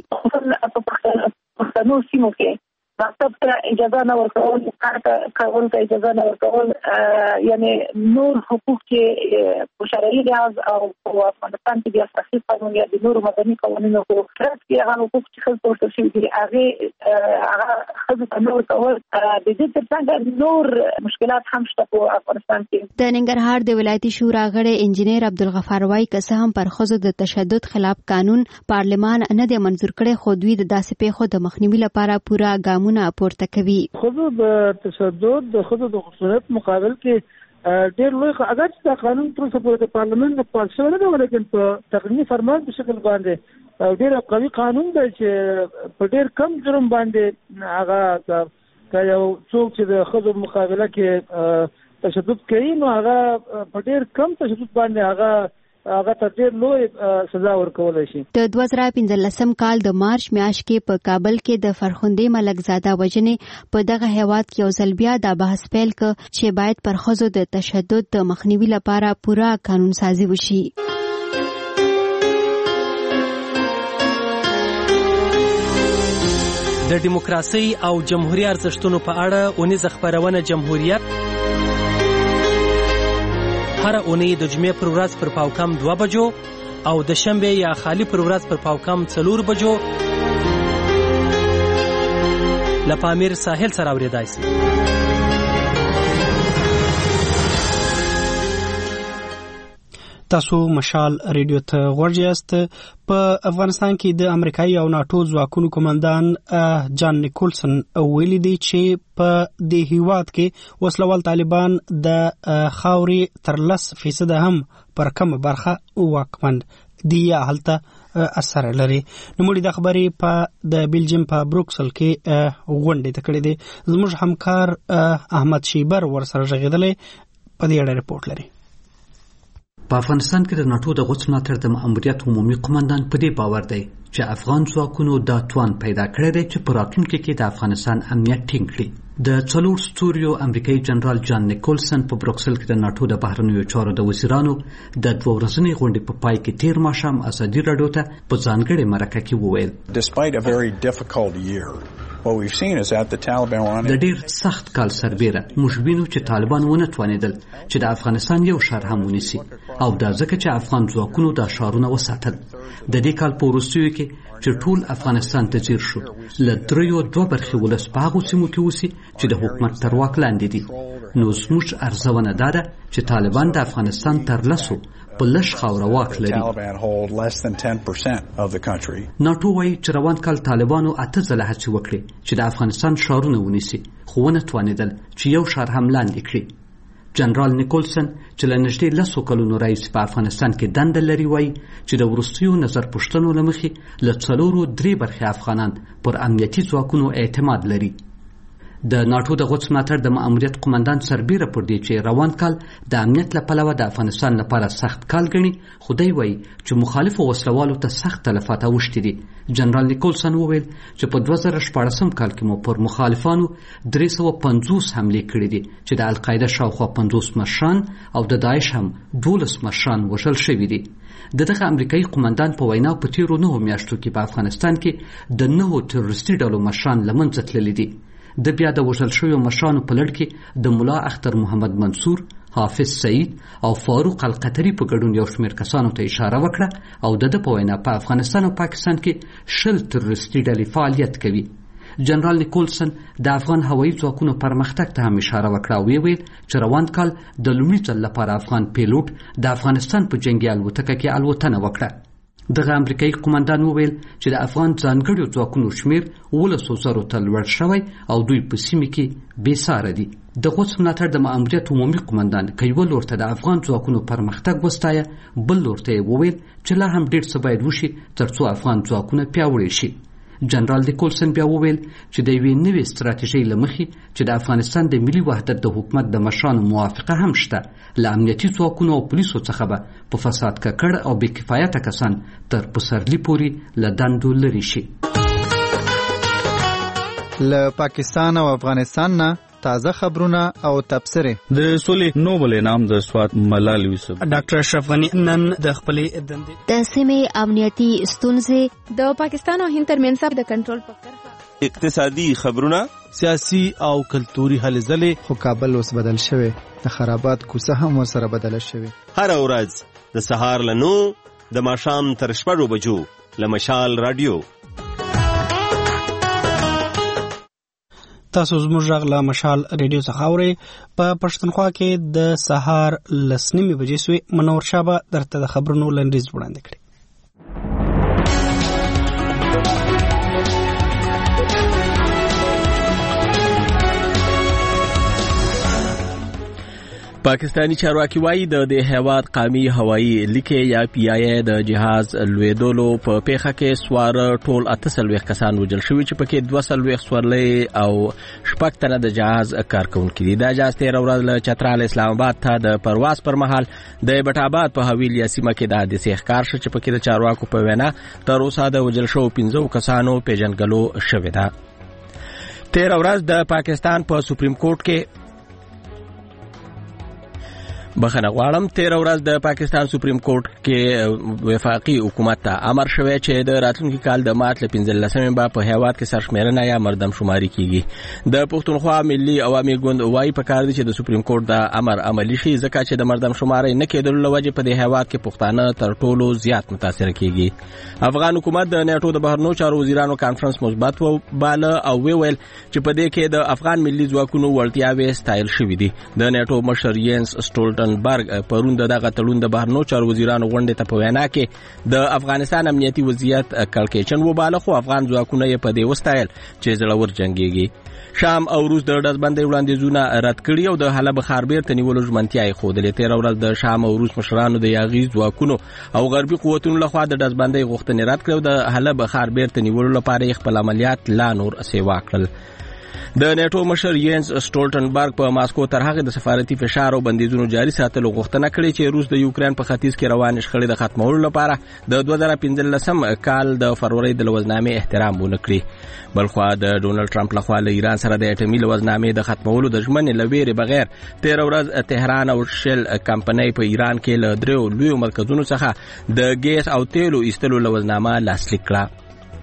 پښتنو سیمو کې مکتب ته اجازه نه ورکول کار کول ته اجازه نه ورکول یعنی نور حقوق کې په شرعي لحاظ او په افغانستان کې د اساسي قانون یا د نور مدني قوانینو په ترڅ کې هغه حقوق چې خلک ورته شوي دي هغه خزو ته نور کول د دې ترڅنګ نور مشکلات هم شته په افغانستان کې. د ننګرهار د ولایتي شورا غړی انجینیر عبدالغفار وايي که څه هم پر خزو د تشدد خلاف قانون پارلمان نه دی منظور کړی خو دوی د داسې پیښو د مخنیوي لپاره پورا ګامونه پورته کوي. خزو د تشدد د خزو د خصوصیت مقابل کې ډېر لوی اگر چې دا قانون تر اوسه پورې د پارلمان نه پاس شوی نه دی ولیکن په تقنیني فرمان په شکل باندې ډېر قوي قانون دی چې په ډېر کم جرم باندې هغه که یو څوک چې د ښځو مقابله کې تشدد کوي نو هغه په ډېر کم تشدد باندې هغه ته ډېر لوی سزا ورکولی شي. د 2015 کال د مارچ میاشت کې په کابل کې د فرخندې ملکزاده وژنې په دغه هیواد کې یو ځل بیا دا بحث پیل کړ چې باید پر ښځو د تشدد د مخنیوي لپاره پوره قانون سازي وشي. د دیموکراسي او جمهوریت ارزښتونو په اړه اونیزه خپرونه جمهوریت هر اونۍ د جمعې پر ورځ پر پاوکم 2 بجو او د شنبه یا خالی پر ورځ پر پاوکم 4 بجو له پامیر ساحل سره اوریدای شي. تاسو مشال ریډیو ته غوږ یاست. په افغانستان کې د امریکایي او ناتو ځواکونو قومندان جان نیکولسن ویلي دی چې په دې هیواد کې وسلوال طالبان د خاورې تر 10% هم پر کومه برخه واکمن دي یا هلته اثر لري. نوموړي د خبرې په د بلجیم په بروکسل کې غونډې ته کړې دي. زموږ همکار احمد شیبر ورسره غږېدلی په دې اړه رپورټ لري. په افغانستان کې د ناتو د غوڅ ملاتړ د ماموریت عمومي قومندان په دې باور دی چې افغان ځواکونو دا توان پیدا کړی دی چې په راتلونکي کې د افغانستان امنیت ټینګ کړي. د 4 ستوریو امریکایي جنرال جان نیکولسن په بروکسل کې د ناتو د بهرنیو چارو د وزیرانو د 2 ورځنۍ غونډې په پای کې تیر ماښام ازادي راډیو ته په ځانګړې مرکه کې وویل د ډېر سخت کال سربیره موږ وینو چې طالبان ونه توانېدل چې د افغانستان یو ښار هم ونیسي او دا ځکه چې افغان ځواکونو دا ښارونه وساتل. د دې کال په وروستیو کې چې ټول افغانستان ته ځیر شو له 3/2 برخې ولس په هغو سیمو کې اوسي چې د حکومت تر واک لاندې دي. نو زموږ ارزونه دا ده چې طالبان د افغانستان تر 10 په لږ خاوره واک لري. ناټو وایي چې روان کال طالبانو 8 ځله هڅې وکړې چې د افغانستان ښارونه ونیسي خو ونه توانېدل چې یو ښار هم لاندې کړي. جنرال نیکولسن چې له نږدې 10 کلونو راهیسې په افغانستان کې دنده لري وایي چې د وروستیو نظر پوښتنو له مخې له 3 برخې افغانان پر امنیتي ځواکونو اعتماد لري. د ناتو د غوڅ ملاتړ د ماموریت قومندان سربیره پر دې چې روان کال د امنیت له پلوه د افغانستان لپاره سخت کال ګڼي خو دی وایي چې مخالفو وسلوالو ته سخت تلفات اوښتي دي. جنرال نیکولسن وویل چې په 2014 کال کې مو پر مخالفانو 350 حملې کړې دي چې د القاعده شاوخوا 50 مشران او د داعش هم 12 مشران وژل شوي دي. دغه امریکایي قومندان په وینا په تیرو 9 میاشتو کې په افغانستان کې د 9 تروریستي ډلو مشران له منځه تللي دي. د بیا د وژل شویو مشرانو په لړ کې د ملا اختر محمد منصور، حافظ سعید او فاروق القطري په ګډون یو شمېر کسانو ته اشاره وکړه او د په وینا په افغانستان او پاکستان کې 10 تروریستي ډلې فعالیت کوي. جنرال نیکولسن د افغان هوایي ځواکونو پرمختګ ته هم اشاره وکړه او ویل چې روان کال د لومړي ځل لپاره افغان پیلوټ د افغانستان په جنگي الوتکه کې الوتنه وکړه. دغه امریکایي قومندان وویل چې د افغان ځانګړو ځواکونو شمیر 12,000 ته لوړ شوی او دوی په سیمه کې بې ساره دي. د غوڅ ملاتړ د ماموریت عمومي قومندان که یو لور ته د افغان ځواکونو پرمختګ وستایه بل لور ته وویل چې لا هم ډېر څه باید وشي ترڅو افغان ځواکونه پیاوړي شي. جنرال نیکولسن بیا وویل چې د یوې نوې ستراتیژۍ له مخې چې د افغانستان د ملي وحدت د حکومت د مشرانو موافقه هم شته له امنیتي ځواکونو او پولیسو څخه به په فساد ککړ او بې کفایته کسان تر پسرلي پورې له دندو لرې شي. له پاکستان او افغانستان نه تازه خبرونه او تبصرې. د سولې نوبل انعام د سوات ملال یوسف ډاکټر اشرف غنی نن د خپلې دندې د سیمې امنیتي ستونزې د پاکستان او هند ترمنځ د کنټرول په کرښه اقتصادي خبرونه سیاسي او کلتوري هلې ځلې. خو کابل اوس بدل شوی د خرابات کوڅه هم ورسره بدله شوی. هر ورځ د سهار له 9 د ماښام تر 6 بجو له مشال رادیو. تاسو زموږ غږ له مشال ریډیو څخه اورئ. په پښتونخوا کې د سهار 10:30 بجې سوی منور شابه درته د خبرونو لنډیز وړاندې کړي. پاکستانی چارواکي وایي د هیواد قومي هوایي لیکې یا پی آی ای د جهاز لویدولو په پیښه کې سوار ټول 48 کسان وژل شوي چې پکې 240 سورلۍ او 6 تنه د جهاز کارکونکي دي. دا جهاز 13 ورځې له چترال اسلام آباد ته د پرواز پر مهال د بټ آباد په حویلیا سیمه کې د حادثې ښکار شو چې پکې د چارواکو په وینا تر اوسه د وژل شوو 15 کسانو پیژنګلو شوې ده. 13 ورځ د پاکستان په سپریم کورټ کې بخنه غواړم 13 ورځ د پاکستان سپریم کورټ کې وفاقي حکومت ته امر شوی چې د راتلونکي کال د مارچ 15 به په هیواد کې سرشمیرنه یا مردم شماري کیږي. د پښتونخوا ملي عوامي ګوند وايي په کار دي چې د سپریم کورټ د امر عملی شي ځکه چې د مردم شماري نه کېدل لوجه په د هیواد کې پښتانه تر ټولو زیات متاثر کیږي. افغان حکومت د نیټو د بهرنیو چارو وزیرانو کانفرنس مثبت وباله او ویل چې په دې کې د افغان ملي ځواکونو وړتیاوې ستایل شوې دي. د نیټو مشر یینس سټولټنبرګ پرون دغه تړون د بهرنیو چارو وزیرانو غونډې ته په وینا کې د افغانستان امنیتي وضعیت کړکېچن وباله خو افغان ځواکونه یې په دې وستایل چې زړور جنگيږي. شام او روس د ډزبندۍ وړاندیزونه رد کړي او د حلب ښار بیرته نیولو ژمنتیا یې ښودلې. 13 ورځ د شام او روس مشرانو د یاغي ځواکونو او غربي قوتونو لخوا د ډزبندۍ غوښتنې رد کړې او د حلب ښار بیرته نیولو لپاره یې خپل عملیات لا نور سیوا کړل. د نیټو مشر یینس سټولټنبرګ په ماسکو تر هغه د سفارتي فشار او بندیزونو جاري ساتلو غوښتنه کړې چې روس د یوکرين په ختیځ کې روان شخړې د ختمولو لپاره د 2015 کال د فروری د لوزنامې احترام ونکړي. بلخوا د ډونالد ټرمپ لخوا له ایران سره د اټومي لوزنامې د ختمولو د ژمنې لویري بغیر 13 ورځ تهران او شل کمپنۍ په ایران کې له درو لوی مرکزونو څخه د ګیس او تیلو ایستلو لوزنامه لاسلیک کړه.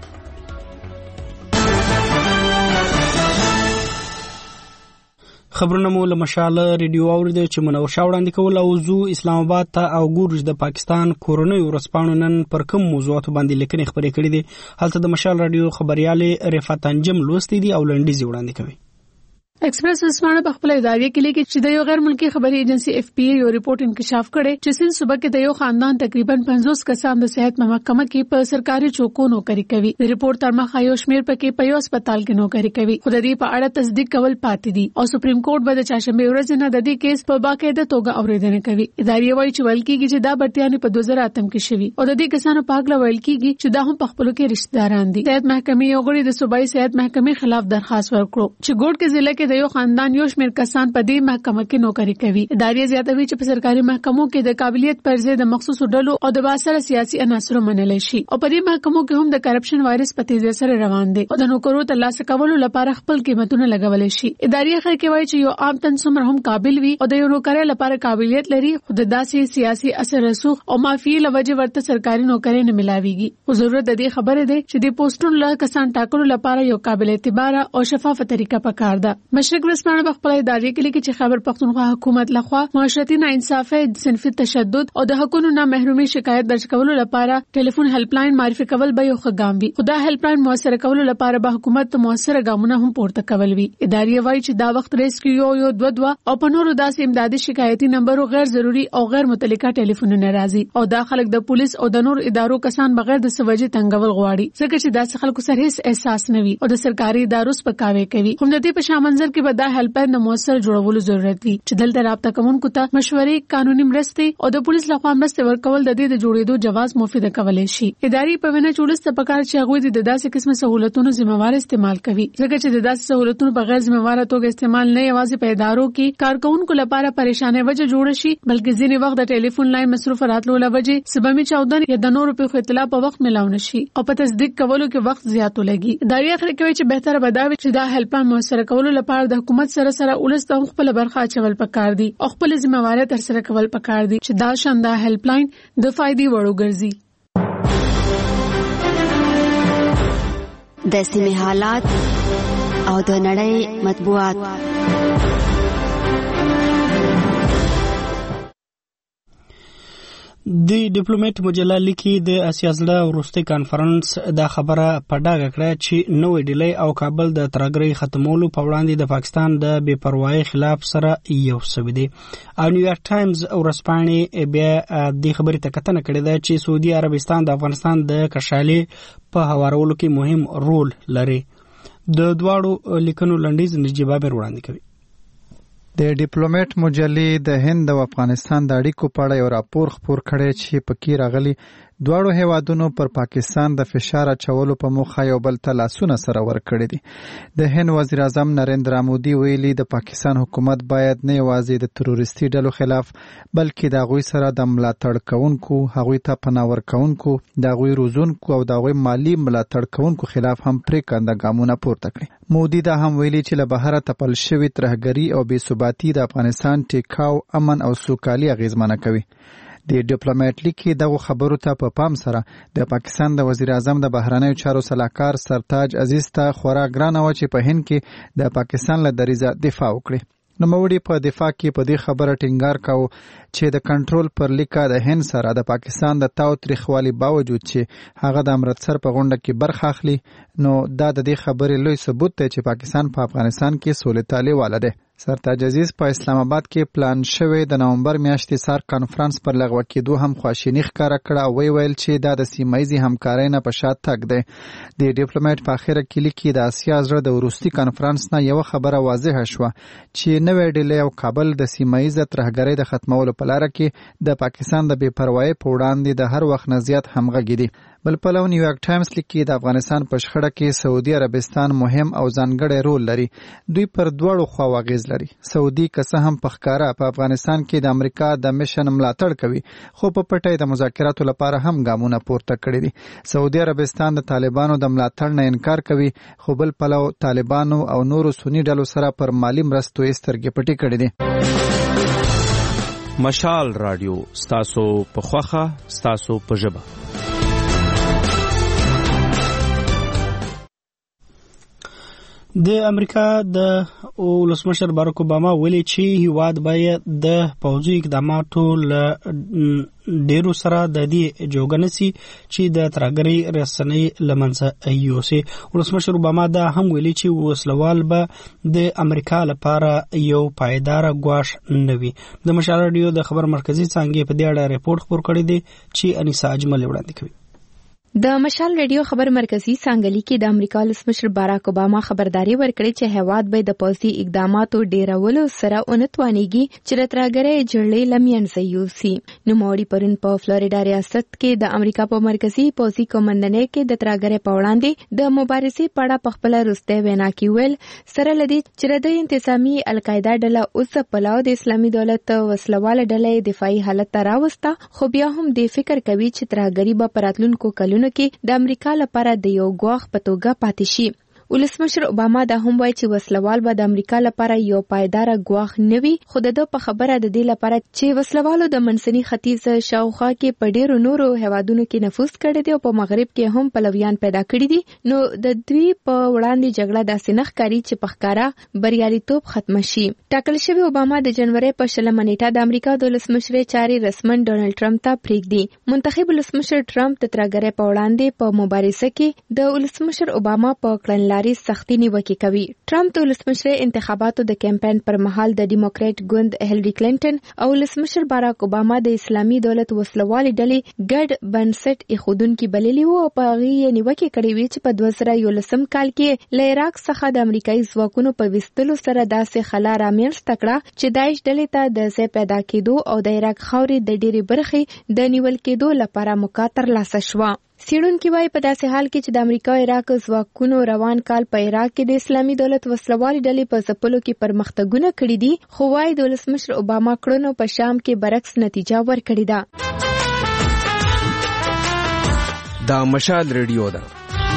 خبرونه مو له مشال ریډیو اوریدل چې منور شاه وړاندې کول او زو اسلام آباد ته او ګورج د پاکستان کورونی ورسپانو نن پر کوم موضوعات باندې لیکنې خبرې کړې دي. هلته د مشال رادیو خبرياله رفعت انجم لوستي دي او لنډیزي وړاندې کوي. ایکسپریس ورسپانه په خپل ادارې کې لیکي چې د یو غیر ملکی خبري ایجنسی اف پی یو ریپورت انکشاف کړي چې سن صبح کې د یو خاندان تقریبا 50 کسان د صحت محکمه کې په سرکاري چوکو نوکری کوي. د ریپورت تر مخه یو شمیر پکې په یو هسپتال کې نوکری کوي. خو د دې په اړه تصدیق کول پاتې دي او سپریم کورټ به د چاشنبه ورځ نه د دې کیس په باقاعده توګه اوریدنه کوي. ادارې وایي چې ویل کېږي چې دا بټیانې په 2008 کې شوي او د دې کسانو په اړه ویل کېږي چې دا هم په خپلو کې رشتہ داران دي. صحت محکمې یو غړي د صوبایي صحت محکمې خلاف درخواست ورکړو چې ګوډ کې ضلع کې د یو خاندان شمیر کسان په دې محکمه کې نوکری کوي. ادارې زیاتوي چې په سرکاري محکمو کې د قابلیت پر ضد د مخصوصو ډلو او د باسره سیاسي عناصرو منل شي او په دې محکمو کې هم د کرپشن وایرس په تیزی سره روان دي او د نوکرو ترلاسه کولو لپاره خپل قیمتونه لګول شي. ادارې خیر کې وایي چې یو عام تن څومره هم قابل وي او د یو نوکر لپاره قابلیت لري خو د داسې سیاسي اثر رسوخ او مافي لوجه ورته سرکاري نوکری نه ملاويږي. او ضرورت د دې خبره ده چې د پوسټونو له کسان ټاکلو لپاره یو قابل اعتبار او شفافه طریقه پکار ده. مشرق ورسپانه خپل ادارې کې لیکي چې خیبر پختونخوا حکومت لخوا معاشرتي ناانصافي، صنفي تشدد او د حقوقو نه محرومي شکایت درج کولو لپاره ټلیفون هیلپ لاین معرفي کول به یو ښه وي. خو دا هیلپ لاین موثر کولو لپاره به حکومت موثر ګامونه هم پورته کول وي. ادارې وایي چې دا وخت ریسکیو یو 22 او په نورو داسې امدادي شکایتي نمبرو غیر ضروري او غیر متعلقه ټلیفونونه راځي او دا خلک د پولیس او د نور ادارو کسان بغیر د سوجي تنګول غواړي ځکه چې داسې خلکو سره هیڅ احساس نه وي او د سرکاري ادارو سپکاوي کوي. هم د دې په شامنځر کې به دا هیلپ لاین موثر جوړولو ضرورت وي چې دلته رابطه کوونکو ته مشورې، قانوني مرستې او د پولیس لخوا مرستې ورکول د دې د جوړېدو جواز مفید کولای شي. ادارې په وینا چولس ته پکار چې هغه د داسې قسمه سہولتونو ذمہوار استعمال کوي ځکه چې د داسې سہولتونو په غیر ذمہوار توګه استعمال نه یوازې په ادارو کې کارکونکو لپاره پریشانه وجه جوړ شي بلکې ځینې وخت د ټلیفون لاین مصرف راتلو لوجه سبمي 14 یا د نورو په اطلاع په وخت ملاو نشي او په تصدیق کولو کې وخت زیات لګي. ادارې اخر کوي چې بهتره بداوي چې دا هیلپ لاین موثر کولو لپاره د حکومت سره ولست هم خپل برخه اچول پکار دي او خپل ذمہواری تر سره کول پکار دي چې دا شاندا هیلپ لاین د فائدې وړو ګرځي. د سیمې حالات او د نړۍ مطبوعات. د ډیپلوماټ مجله لیکي د اسیا زړه وروستي کانفرنس دا خبره په ډاګه کړه چې نوې ډیلی او کابل د ترګرۍ ختمولو په وړاندې د پاکستان د بې پروايي خلاف سره یو سوي دي. او نیویارک ټایمز ورسپانې بیا د خبرې ته کتنه کړې ده چې سعودي عربستان د افغانستان د کشالي په هوارولو کې مهم رول لري. د دواړو لیکنو لنډیز نجیب عامر وړاندې کوي. د ډیپلوماټ مجلې د هند او افغانستان د اړیکو په اړه یو راپور خپور کړی چې پکې راغلي دواړو هیوادونو پر پاکستان د فشار اچولو په موخه یو بل ته لاسونه سره ورکړي دي. د هند وزیر اعظم نریندرا مودي ویلي د پاکستان حکومت باید نه یوازې د تروریستي ډلو خلاف بلکې د هغوی سره د ملاتړ کوونکو، هغوی ته پناه ورکوونکو، د هغوی روزونکو او د هغوی مالي ملاتړ کوونکو خلاف هم پرېکنده ګامونه پورته کړي. مودي دا هم ویلي چې له بهره تپل شوي ترهګري او بې ثباتي د افغانستان ټیکاو، امن او سوکالي اغیزمنه کوي. د ډیپلوماټ لیکي دغه خبرو ته په پام سره د پاکستان د وزیر اعظم د بهرنیو چارو سلاکار سرتاج عزیز ته خورا ګرانه و چې په هند کې د پاکستان له دریځه دفاع وکړي. نوموړي په دفاع کې په دې خبره ټینګار کاوه چې د کنټرول پر لیکه د هند سره د پاکستان د تاو تریخوالي باوجود چې هغه د امرتسر په غونډه کې برخه اخلي، نو دا د دې خبرې لوی ثبوت دی چې پاکستان په افغانستان کې سولې تالي واله دی. سرتاج عزیز په اسلام آباد کې پلان شوی د نومبر میاشتې سار کانفرنس پر لغوه کېدو هم خواشیني ښکاره کړه او ویل چې دا د سیمایي همکارۍ نه په شا تګ دی. د ډیپلوماټ په اخره کې لیکي د اسیا زړه د وروستي کانفرنس نه یو خبره واضحه شوه چې نوې ډیلې او کابل د سیمایي ترهګرۍ د ختمولو په لاره کې د پاکستان د بې پروایۍ په وړاندې د هر وخت نه زیات همغږي دي. بل پلو نیویارک ټایمز لیکي د افغانستان په شخړه کې سعودي عربستان مهم او ځانګړی رول لري. دوی پر دواړو خواو اغیز لري. سعودي که څه هم په ښکاره په افغانستان کې د امریکا د میشن ملاتړ کوي، خو په پټه د مذاکراتو لپاره هم ګامونه پورته کړي دي. سعودي عربستان د طالبانو د ملاتړ نه انکار کوي، خو بل پلو طالبانو او نورو سنی ډلو سره پر مالی مرستو یې سترګې پټې کړي دي. مشال رادیو ستاسو په خوخه، ستاسو په ژبه. د امریکا د ولسمشر باراک اوباما ویلي چې هیواد باید د پوځي اقداماتو له ډیرو سره د دې جوګنسي چې د ترهګرۍ رسنۍ لمنځه یوسي. ولسمشر اوباما دا هم ویلي چې وسلوال به د امریکا لپاره یو پایدار ګواښ نه وي. د مشال رادیو د خبر مرکزی څانګې په دې اړه ریپورت خپور کړی دی چې انیسا اجمل وړاندې کوي. د مشال رادیو خبر مرکزی څانګه کې د امریکا ولسمشر باراک اوباما خبرداري ورکړې چې هیواد به د پوځي اقداماتو ډیرولو سره اونتوانېږي چې د ترهګرۍ جړلې لمنځه یوسي. نوموړي پرون په فلوریډا ریاست کې د امریکا په مرکزی پوځي کمانډنۍ کې د ترهګرۍ په وړاندې د مبارزې په اړه په خپل وروستۍ وینا کې ویل سره لدی چې د انتسامي القاعده ډله اوس په لاو د اسلامي دولت وسلواله ډلې دفاعي حالت ته راوسته، خو بیا هم د فکر کوي چې ترهګرۍ به پراتلونکو کلونو کې د امریکا لپاره د یو ګواښ په توګه پاتې شي. ولسمشر اوباما دا هم وایي چې وسلوال به د امریکا لپاره یو پایدار ګواښ نه وي، خو د په خبره د دې لپاره چې وسلوالو د منځني ختیځ شاوخوا کې په ډیرو نورو هیوادونو کې نفوذ کړی دی او په مغرب کې هم پلویان پیدا کړي دي، نو د دوی په وړاندې جګړه داسې نه ښکاري چې په ښکاره بریالیتوب ختم شي. ټاکل شوی اوباما د جنوري په 20 نیټه د امریکا د ولسمشر چاري رسمن ډونالد ټرمپ ته پریږدي. منتخب ولسمشر ټرمپ د ترهګرۍ په وړاندې په مبارزه کې د ولسمشر اوباما په کړنلاري سختي نیوکه کوي. ټرمپ د ولسمشر انتخاباتو د کمپاین پر مهال د ډیموکرات ګوند هیلری کلینټن او ولسمشر باراک اوباما د اسلامي دولت وسلوالي ډلې ګډ بنسټ ایښودونکي بللي وو او په هغه یې نیوکه کړې وی چې په 2011 کال کې له عراق څخه د امریکایي ځواکونو په وستلو سره داسې خلا رامنځته کړه چې داعش ډلې ته د ځای پیدا کېدو او د عراق خاورې د ډېری برخې د نیول کېدو لپاره موقع ترلاسه شوه. څېړونکي وایي په داسې حال کې چې د امریکا عراق ځواکونو روان کال په عراق کې د اسلامي دولت وسلوالي ډلې په ځپلو کې پرمختګونه کړي دي، خو وایي د ولسمشر اوباما کړنو په شام کې برعکس نتیجه ورکړې ده. دا مشال رادیو ده.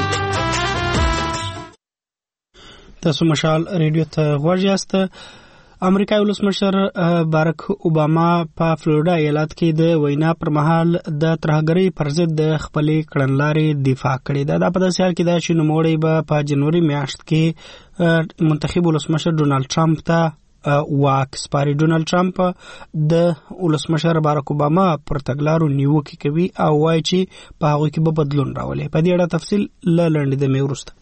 تاسو مشال رادیو ته غوږ یاست. امریکایي ولسمشر باراک اوباما په فلوریډا ایالت کې د وینا پر مهال د ترهګرۍ پر ضد د خپلې کړنلارې دفاع کړې ده. دا په داسې حال کې ده چې نوموړی به په جنوري میاشت کې منتخب ولسمشر ډونالد ټرمپ ته واک سپاري. ډونالد ټرمپ د ولسمشر باراک اوباما پر تګلارو نیوکې کوي او وایي چې په هغوی کې به بدلون راولي. په دې اړه تفصیل له لنډې دمې وروسته.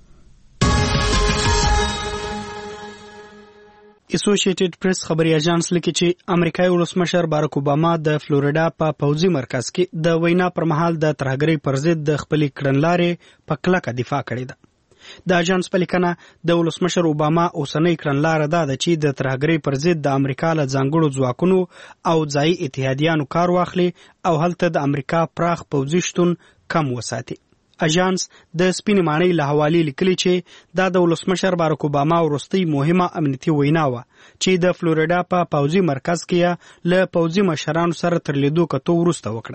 اسوسییټډ پریس خبري اژانس لیکي چې امریکایي ولسمشر باراک اوباما د فلوریډا په پوځي مرکز کې د وینا پر مهال د ترهګرۍ پر ضد د خپلې کړنلارې په کلکه دفاع کړې ده. د اژانس په لیکنه د ولسمشر اوباما اوسنۍ کړنلاره دا ده چې د ترهګرۍ پر ضد د امریکا له ځانګړو ځواکونو او ځایي اتحادیانو کار واخلي او هلته د امریکا پراخ پوځي شتون کم وساتي. اژانس د سپینې ماڼۍ له حوالې لیکلي چې دا د ولسمشر باراک اوباما وروستۍ مهمه امنیتي وینا وه چې د فلوریډا په پوځي مرکز کې له پوځي مشرانو سره تر لیدو کتو وروسته وکړه.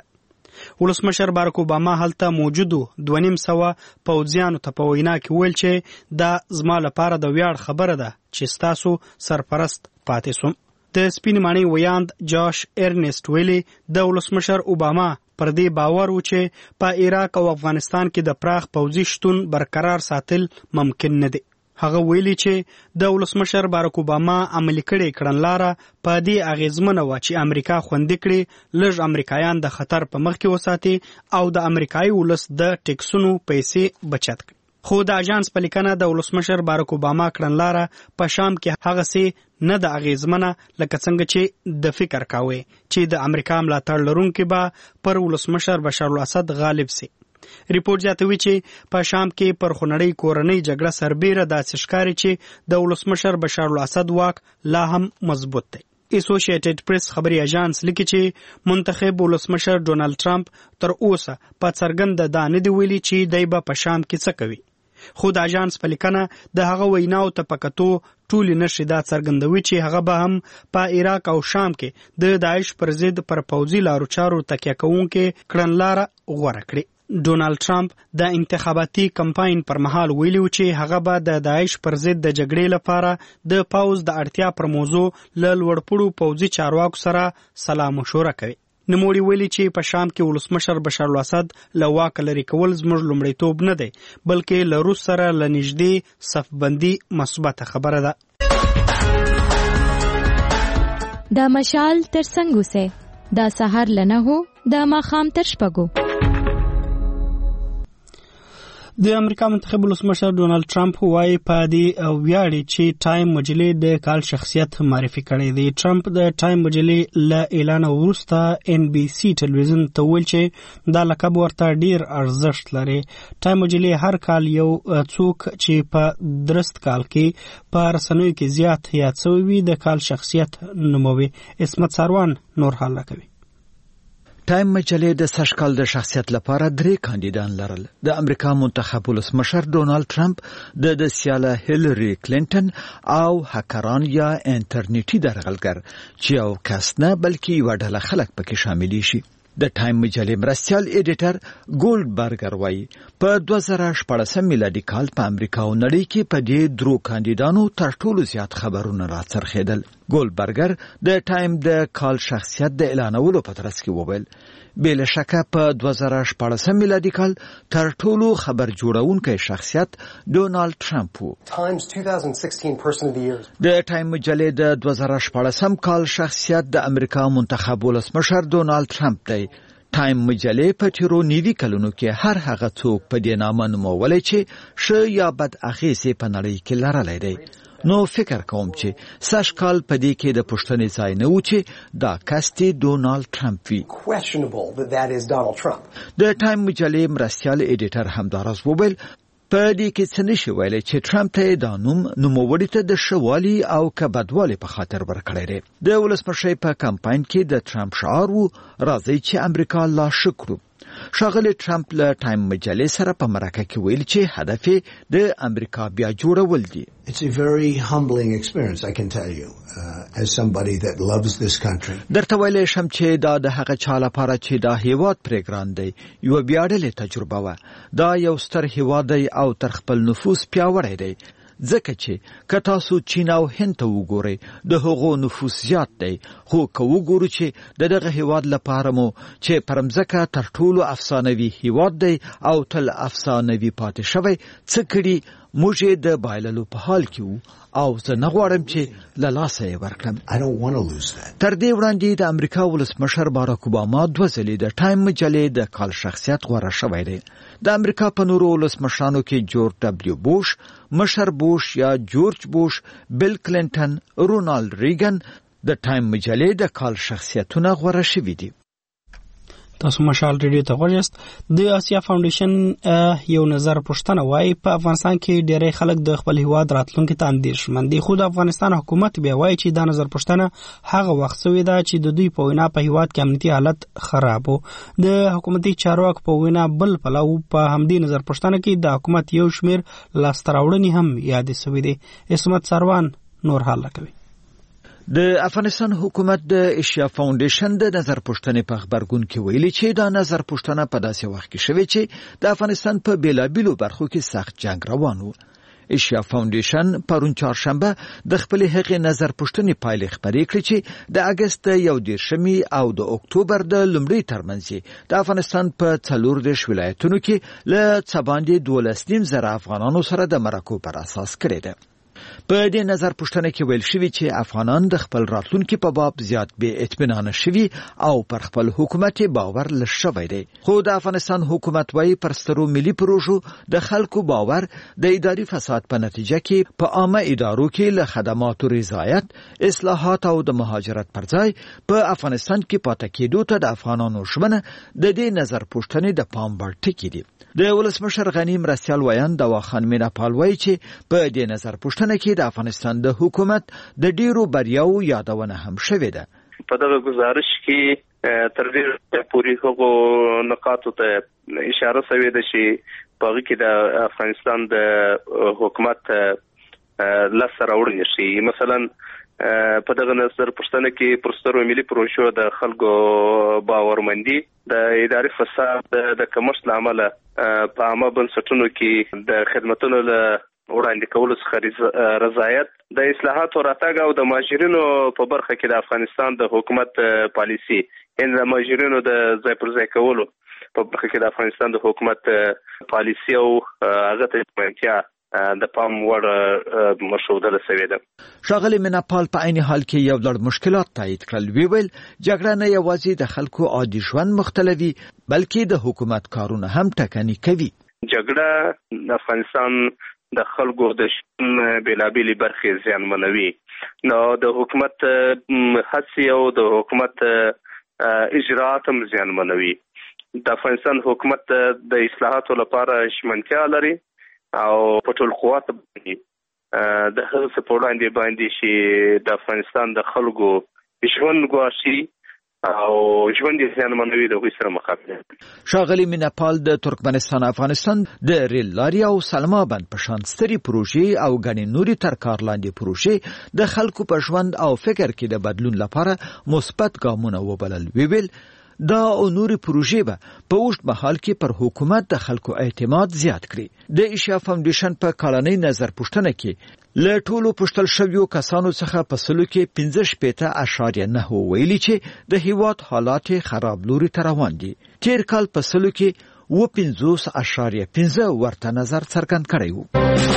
ولسمشر باراک اوباما هلته موجودو 250 پوځیانو ته په وینا کې ویل چې دا زما لپاره د ویاړ خبره ده چې ستاسو سرپرست پاتې سوم. د سپینې ماڼۍ ویاند جاش ارنست ویلي د ولسمشر اوباما پر دې باور و چې په عراق او افغانستان کې د پراخ پوځي شتون برقرار ساتل ممکن نه دي. هغه ویلي چې د ولسمشر باراک اوباما عملي کړې کړنلاره په دې اغیزمنه وه چې امریکا خوندي کړي لږ امریکایان د خطر په مخ کې وساتي او د امریکایي ولس د ټیکسونو پیسې بچت کړي. خو د اژانس په لیکنه د ولسمشر باراک اوباما کړنلاره په شام کې هغسې نه د اغیزمنه لکه څنګه چې د فکر کاوه چې د امریکا ملاتړ لرونکي به پر ولسمشر بشار الاسد غالب سي. ریپورت زیاتوي چې په شام کې پر خونړۍ کورنۍ جګړه سربیره داسې ښکاري چې د ولسمشر بشار الاسد واک لا هم مضبوط دی. اسوسییټډ پریس خبري اژانس لیکي چې منتخب ولسمشر ډونالد ټرمپ تر اوسه په څرګنده دا نه دی ویلي چې دی به په شام کې څه کوي. خو د اژانس په لیکنه د هغه ویناو ته په کتو ټولې نشرې دا څرګندوي چې هغه به هم په عراق او شام کې د داعش پر ضد پر پوځي لارو چارو تکیه کوونکې کړنلاره غوره کړي. ډونالد ټرمپ د انتخاباتي کمپاین پر مهال ویلي و چې هغه به د داعش پر ضد د جګړې لپاره د پوځ د اړتیا پر موضوع له لوړپوړو پوځي چارواکو سره سلا مشوره کوي. نوموړي ویلي چې په شام کې ولسمشر بشار الاسد له واکه لرې کول زموږ لومړیتوب نه دی بلکې له روس سره له نږدې صفبندي مثبته خبره ده. د مشال تر څنګ اوسئ، د سهار له 9 د ماښام تر 6. د امریکا منتخب ولسمشر ډونالد ټرمپ وایي په دې ویاړي چې ټایم مجلې د کال شخصیت معرفي کړی دی. ټرمپ د ټایم مجلې له اعلان وروسته NBC ټلویزیون ته ویل چې دا لقب ورته ډیر ارزښت لري. ټایم مجلې هر کال یو څوک چې په درست کال کې په رسنیو کې زیات یاد شوی وي د کال شخصیت نوموي. اسمت ساروان نور حال کوي. ټایم مجلې د سږکال د شخصیت لپاره 3 کاندیدان لرل. د امریکا منتخب ولسمشر ډونالد ټرمپ، د سیاله هیلری کلینټن او هکران یا انټرنیټي درغلګر چې یو کس نه بلکې یو ډله خلک پکې شامل شي. د ټایم مجلې مرستیال ایډیټر ګولډبرګر وایي په 2014 میلادي کال په امریکا او نړۍ کې په دې 3 کاندیدانو تر ټولو زیات خبرونه راڅرخېدل. ګولډبرګر د ټایم د کال شخصیت د اعلانولو په ترڅ کې وویل بلا شکه په 2014 میلادي کال تر ټولو خبر جوړونکی شخصیت ډونالد ټرمپ وو. د ټایم مجلې د 2014 کال شخصیت د امریکا منتخب ولسمشر ډونالد ټرمپ دی. ټایم مجلې په تیرو 90 کلونو کې هر هغه څوک په دې نامه نومولی چې ښه یا بد اغیزې په نړۍ کې لرلی دی. نو فکر کوم چې سږکال په دې کې د پوښتنې ځای نه و چې دا کس دې ډونالد ټرمپ وي. د ټایم مجلې مرستیال ایډیټر همداراز وویل په دې کې څه نشي ویلی چې ټرمپ ته دا نوموړي ته د ښه والي او که بدوالي په خاطر ورکړی دی. د ولسمشرۍ په کمپاین کې د ټرمپ شعار و راځئ چې امریکا لا ښه کړو. ښاغلی ټرمپ له ټایم مجلې سره په مرکه کې ویل چې هدف یې د امریکا بیا جوړول دي. It's a very humbling experience, I can tell you, as somebody that loves this country. درته ویلی شم چې دا د هغه چا لپاره چې دا هیواد پرې ګران دی یوه ویاړلې تجربه وه. دا یو ستر هیواد دی او تر خپل نفوس پیاوړی دی. ځکه چې که تاسو چین او هند ته وګورئ د هغو نفوس زیات دی، خو که وګورو چې د دغه هیواد لپاره مو چې پر مځکه تر ټولو افسانوي هیواد دی او تل افسانوي پاتې شوی څه کړي، موږ یې د بایللو په حال کې وو او زه نه غواړم چې له لاسه یې ورکړم. تر دې وړاندې د امریکا ولسمشر باراک اوباما 2 ځلې د ټایم مجلې د کال شخصیت غوره شوی دی. د امریکا په نورو ولسمشرانو کې جورج ډبلیو بوش، مشر بوش یا جورج بوش، بیل کلینټن، رونالد ریګن د ټایم مجلې د کال شخصیتونه غوره شوي دي. تاسو مشال ریډیو ته غوښتل د آسیا فاونډیشن یو نظر پوښتنه وایي په افغانستان کې ډېری خلک د خپل هیواد راتلونکي ته اندېښمن دي، خو د افغانستان حکومت بیا وایي چې دا نظر پوښتنه هغه وخت شوې ده چې د دوی په وینا په هیواد کې امنیتي حالت خراب و. د حکومتي چارواکو په وینا بل پلو په همدې نظر پوښتنه کې د حکومت یو شمېر لاسته راوړنې هم یادې شوې دي. عصمت سروان نور حال کوي. د افغانستان حکومت د ایشیا فاونډیشن د نظر پوښتنې په خبرګون کې ویلي چې دا نظر پوښتنه په داسې وخت کې شوې چې د افغانستان په بیلابیلو برخو کې سخت جنگ روان و. ایشیا فاونډیشن پرون چهارشنبه د خپل هغې نظر پوښتنې پایلې خبرې کړې چې د اگست 11 او د اکتوبر د لومړۍ ترمنځ د افغانستان په 14 ولایتونو کې له څه باندې 12.5 افغانانو سره د مرکو پر اساس کړې ده. په دې نظر پوښتنه کې ویل شوی چې افغانان د خپل راتلونکي په باب زیات بې اطمینان شوي او پر خپل حکومت باور لږ شوی دی. خو د افغانستان حکومت وايي پر سترو ملي پروژو د خلکو باور د اداري فساد په نتیجه کې په عامه ادارو کې له خدماتو رضایت، اصلاحات او د مهاجرت پر ځای په افغانستان کې پاتې کېدو ته د افغانانو ژمنه د دې نظر پوښتنې د پام وړ ټکي دي. د ولسمشر غنی مرستیال ویان دواخان میناپال وایي چې په دې نظر پوښتنه کې د افغانستان د حکومت د ډیرو بریاو یادونه هم شوې ده. په دغه گزارش کې تر ډیره پورې هغو نقاطو ته اشاره شوې ده چې په هغه کې د افغانستان د حکومت لاسته راوړنې شي. مثلا په دغه نظر پوښتنه کې پر سترو ملي پروژو د خلکو باورمندي، د اداري فساد د کمښت لامل په عامه بنسټونو کې د خدماتو له وړاندې کولو څخه رضایت، د اصلاحاتو راتګ او د مهاجرینو په برخه کې د افغانستان د حکومت پالیسي ان د مهاجرینو د ځای پر ځای کولو په برخه کې د افغانستان د حکومت پالیسي او هغه ته منتیا د پام وړ مشهوده شوې ده. ښاغلي میناپال په عین حال کې یو لړ مشکلات تایید کړل. ویل جګړه نه یوازې د خلکو عادي ژوند مختلوي بلکې د حکومت کارونه هم ټکنی کوي. جګړه د افغانستان د خلکو د شتون بیلابیلي برخې زیانمنوي. نو د حکومت هڅې او د حکومت اجرات هم زیانمنوي. د افغانستان حکومت د اصلاحاتو لپاره ژمنتیا لري او په ټول قوت باندې د هغه څه په وړاندې باندې چې د افغانستان د خلکو ژوند ګواښي او ژوند یې زیانمنوي د هغوی سره مخامخ. ښاغلي میناپال د ترکمنستان افغانستان د ریل لارې او سلما بند په شان سترې پروژې او ګڼې نورې تر کار لاندې پروژې د خلکو په ژوند او فکر کې د بدلون لپاره مثبت ګامونه وبلل. ویل دا او نورې پروژې به په اوږد مهال کې پر حکومت د خلکو اعتماد زیات کړي. د ایشیا فاونډیشن په کلنۍ نظر پوښتنه کې له ټولو پوښتل شویو کسانو څخه په سلو کې 15.9 ویلي چې د هیواد حالات خراب لوري ته روان دي. تیر کال په سلو کې 15.5 ورته نظر څرګند کړی و.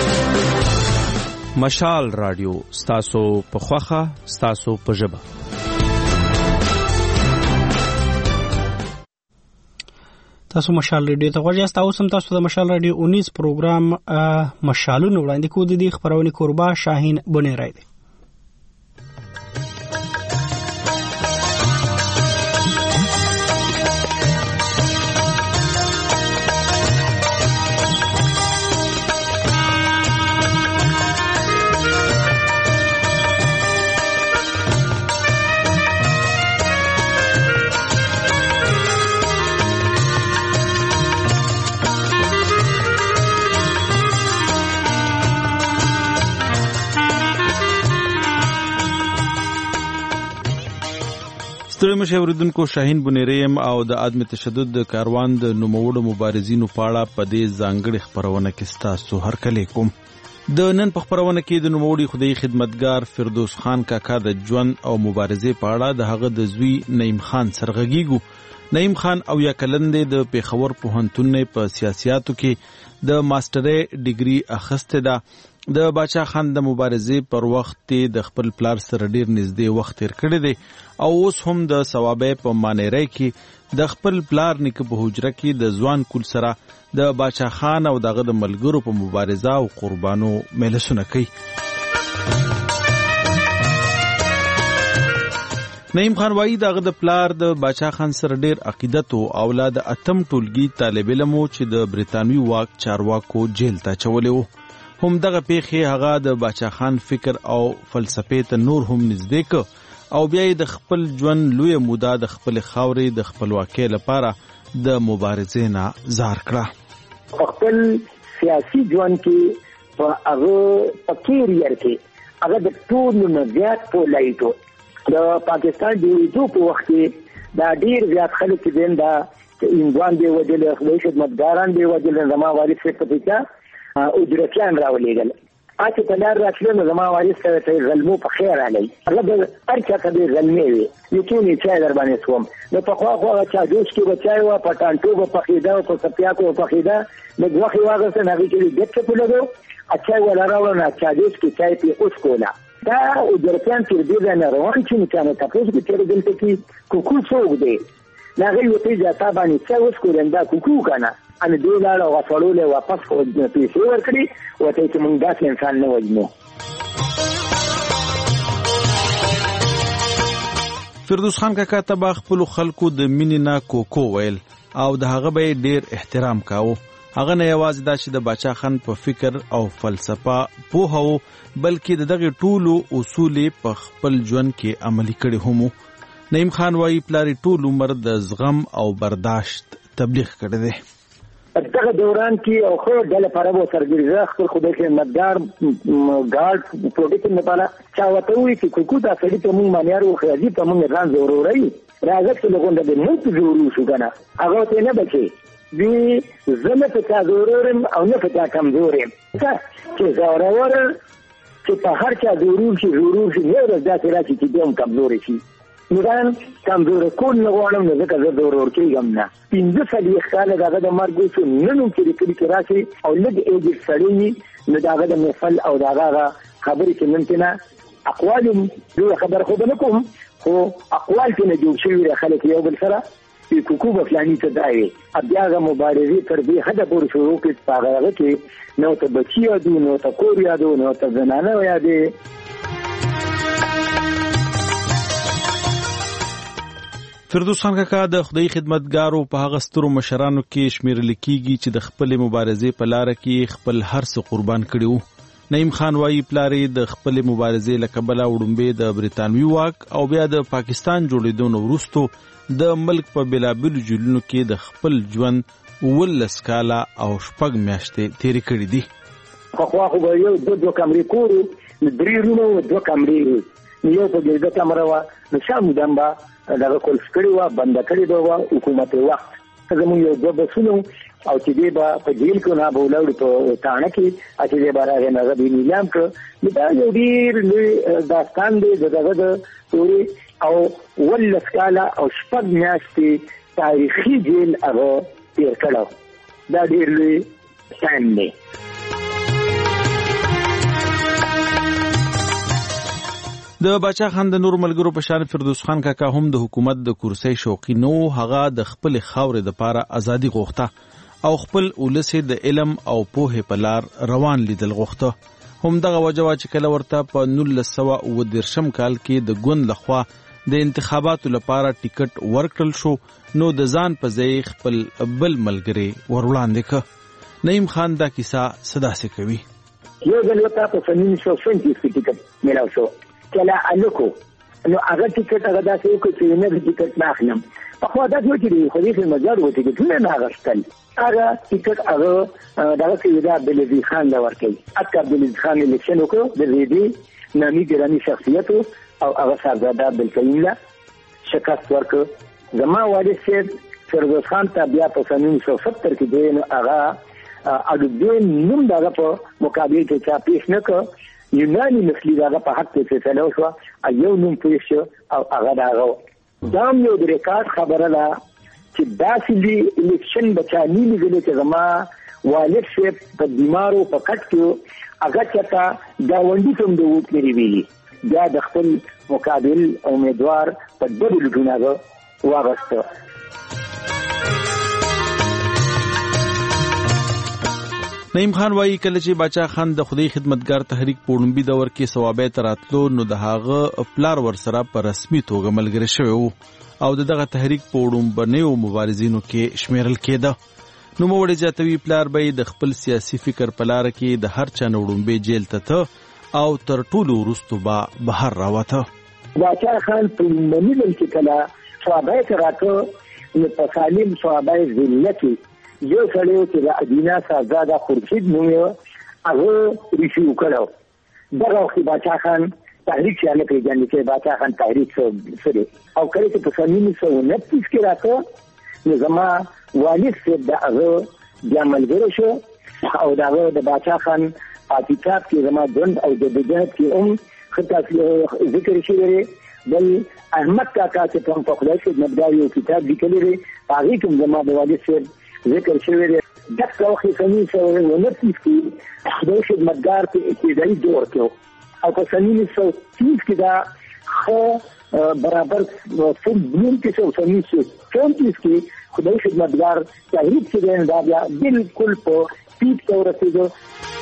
مشال رادیو ستاسو په خوخه ستاسو په ژبه. تاسو مشال ریډیو ته غوږ یاست. اوس هم تاسو د مشال ریډیو 19 پروګرام مشالونه وړاندې کوو. د دې خبرونې کوربه شاهین بنیری دی. ستړي مشاوردونکو شاهین بنیریم او د عدم تشدد د کاروان د نوموړو مبارزینو په اړه په دې ځانګړي خبرونه کې ستاسو هرکلی کوم. د نن په خبرونه کې د نوموړي خدای خدمتګار فردوس خان کاکا د ژوند او مبارزې په اړه د هغه د زوی نعیم خان سرغږیږو. نعیم خان او یا کلن د پیښور پوهنتون په سیاسياتو کې د ماسترۍ ډیګري اخیسته ده. د باچا خان د مبارزې پر وخت د خپل پلار سره ډیر نږدې وخت تیر کړی دی او اوس هم د ثوابې په مانیرۍ کې د خپل پلار نیکه په حجره کې د ځوان کول سره د باچا خان او دغه د ملګرو په مبارزه او قربانو ملسونه کوي. نعیم خان وایي دغه د پلار د باچا خان سره ډیر عقیدت او اولاد اتم ټولګي طالب علم چې د بریتانوي واک چارواکو جیل ته چولې وو. هم دغه پیښې هغه د باچا خان فکر او فلسفې ته نور هم نږدې ک او بیا د خپل ژوند لوی موده د خپل خاورې د خپلواکۍ لپاره د مبارزې نه زار کړه. خپل سیاسي ژوند کې په هغه کیریئر کې هغه د ټول نه زیات په لایټو د پاکستان د یو په وخت کې دا ډیر زیات خلک چې دا انګوان دی وجل خدای خدمتګاران دی وجل زما وارث په پټه او اجرتيان راولېګل اته په لار راتلو نو زما وارث ته غلمو په خیر علي هغه د ارچا ته غلمي وي یقیني چې در باندې سوم نو په خوا چا جوش کې بچای و پټانټو په خیدا او په سپیا کو په خیدا نو غوخي واغه څنګه هغه کې دټ په لګو اچھا ولا راو نه چا جوش کې چای په اوس کولا دا اجرتيان تر دې نه روان چې نه تاسو به تر دې کې کوکو څوک دی نه غي وته ځتا باندې څه اوس کورنده کوکو کنه ان دې لاړ او غفړول واپس خو پیسې ورکړي وته چې موږ داسې انسان نه وځنو. فردوس خان کاکا تبا خپل خلکو د مینینا کوکو ویل او د هغه به ډیر احترام کاوه. هغه نه یوازې دا چې د باچا خان په فکر او فلسفه پوهه وو بلکې د دغه ټولو اصول په خپل ژوند کې عملي کړي هم. نعیم خان وایي پلار ټول عمر د زغم او برداشت تبلیغ کړی دی. دغه دوران کې او خو د لپاره وو سرګرځه خپل خدای خدمتګار ګارد پروډکټ نه پاله چا وته وي چې کوکو دا سړي ته مونږ باندې ورو خرجي ته مونږ ځان ضروري راځي چې لګون د موږ ضروري شو کنه هغه ته نه بچي دی زمه ته ضرورم او نه ته کمزورم چې ضرور چې په هر چا ضرور شي نه راځي چې دوم کمزوري شي نوران کمزور کول نه غواړم نو ځکه زه ضرور کېږم نه 15 کاله دغه د مرګ شو نن چې کلی راشي او لږ ایج سړی نو دغه د مفل او دغه خبرې کې ممکنه اقوال دوه خبر خو نه کوم خو اقوال کې نه جوړ شوی خلک یو بل سره په کوکو فلاني ته دایي بیا غو مبارزه تر دې حد پورې شروع کړه هغه کې نو ته بچی یادو نو ته کور یادو نو ته زنانه یادې. فردوس خان کاکا د خدای خدمتګارو په هغه سترو مشرانو کې شمیرل کیږي چې د خپل مبارزې په لار کې خپل هر څه قربان کړي وو. نعیم خان وایي پلارې د خپل مبارزې لکبله وډمبه د بریتانوي واک او بیا د پاکستان جوړېدو نو وروسته د ملک په بلابل جلونو کې د خپل ژوند 19 کاله او 6 میاشتې تیرې کړې دي. خو خو یو دوه کمرې کورو درې رومو دوه کمرې یو په دې کمره وا نو شام دمبا دا کول سکړی وا بند کړی دا حکومت وخت زموږ یو دوه بسونو او چې دې با په جیل کې نه بولاوړ په تانه کې چې دې بارا نه غوډي نیلام ک دا یو ډیر داستان دی دغه د پوری او ول سکالا او شپږ میاشتې تاریخي جیل هغه تیر کړو دا ډیر لوی ټایم دی. د باچا خان د نور ملګرو په شان فردوس خان کاکا هم د حکومت د کرسۍ شوقي نو هغه د خپل خاورې د پاره ازادي غوښته او خپل ولسې د علم او پوهې په لار روان لیدل غوښته. هم دغه وجوه چې کله ورته په 1919 کال کې د ګوند لخوا د انتخاباتو لپاره ټیکټ ورکړل شو نو د ځان په ځای خپل بل ملګری وروړاندې ک. نعیم خان دا کیسه صدا سي کوي. یو ځل وتا په 1920 کې ټیکټ ملاو شو کله الکو نو هغه ټیکټ هغه داسې یو چې نه ټیکټ نه اخلم په خو دا چې دی خو دې مزار و ټیکټ نه اغستل هغه ټیکټ هغه دغه کې دا بلوی خان دا ورکړي اکا بلوی خان الیکشن وکړو د دې نامي ګرامي شخصیت او هغه سردار بلکې لا شکست ورکړ زما والد سید فردوس خان ته بیا په 1970 کې دی نو هغه اګ دې نوم دغه په مقابله کې چا پیښ نه کړ یونانی نسلی داغه په حق کې فیصله وشو یو نوم پوه شو او هغه داغه دام یو د ریکارډ خبره ده چې داسې الیکشن بچانی لګل چې زما والد شه په بیمارو په کټ کې هغه چتا دا وندي کوم د ووټ لري وی بیا د خپل مقابل امیدوار په ډبل ګناغه واغسته. نعیم خان وایي کله چې باچا خان د خدای خدمتګار تحریک په لومړي دور کې ثوابه تراتلو نو د هغه پلار ورسره په رسمي توګه ملګری شوی وو او دغه تحریک په لومړنیو مبارزینو کې شمیرل کېده. نو موږ جاتوي پلار به د خپل سیاسي فکر په لار کې د هر چا نوړمبه جیل ته او تر ټولو وروسته به بهر راوته. باچا خان په منیل کې کله ثوابه تراتلو په سالم ثوابه ذلت یو سړیو چې د ادینا صاحبزاده خورشید نومه هغه ریشو کړو. دغه وخت باچا خان تحریک شاله پیژني چې باچا خان تحریک سره او کله چې په 1929 کې راته نو زما والد صاحب د هغه بیا ملګری شو او دغه د باچا خان پاتیکات کې زما ژوند او د بدايت کې خطه ذکر شوی بل احمد کاکا چې په خدای خدمتګار یو کتاب لیکلی دی هغه کوم زما د والد صاحب ذکر شوی دی. دغه وخت کې 1929 کې خدای خدمتګار په ابتدایي دور کې او په 1930 کې دا خو برابر فل بلون کې 1934 کې خدای خدمتګار تحریک کې دا بیا بالکل په پیټ تور رسیدو.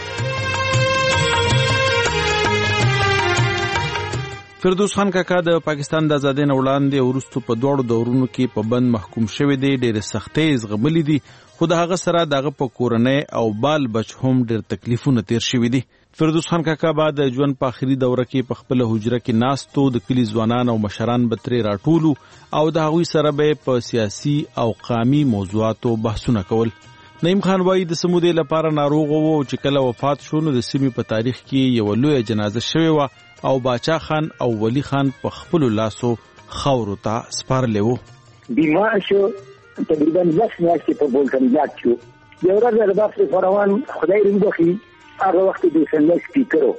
فردوس خان کاکا د پاکستان د آزادۍ نه وړاندې وروسته په دوړو دورونو کې په بند محکوم شوی دی. ډېر سختۍ زغملې دي خو د هغه سره دغه په کورنۍ او بال بچ هم ډېر تکلیفونه تیر شوي دي. فردوس خان کاکا بعد د ژوند په آخري دوره کې په خپل حجره کې ناستو د کلی ځوانان او مشران به ترې راټولو او د هغوی سره به په سیاسي او قامي موضوعاتو بحثونه کول. نعیم خان وایي د سمودې لپاره ناروغ وو چې کله وفات شو نو د سیمې په تاریخ کې یو لویه جنازه شوې وه او باچا خان او ولی خان په خپل لاسو خاورو ته سپارلی وو. بیمار شو تقریبا 10 میاشتې په بولټنجات شو. یو ورځ د باسي فروان خدای دې وکړي هغه وخت د سنل سپیکرو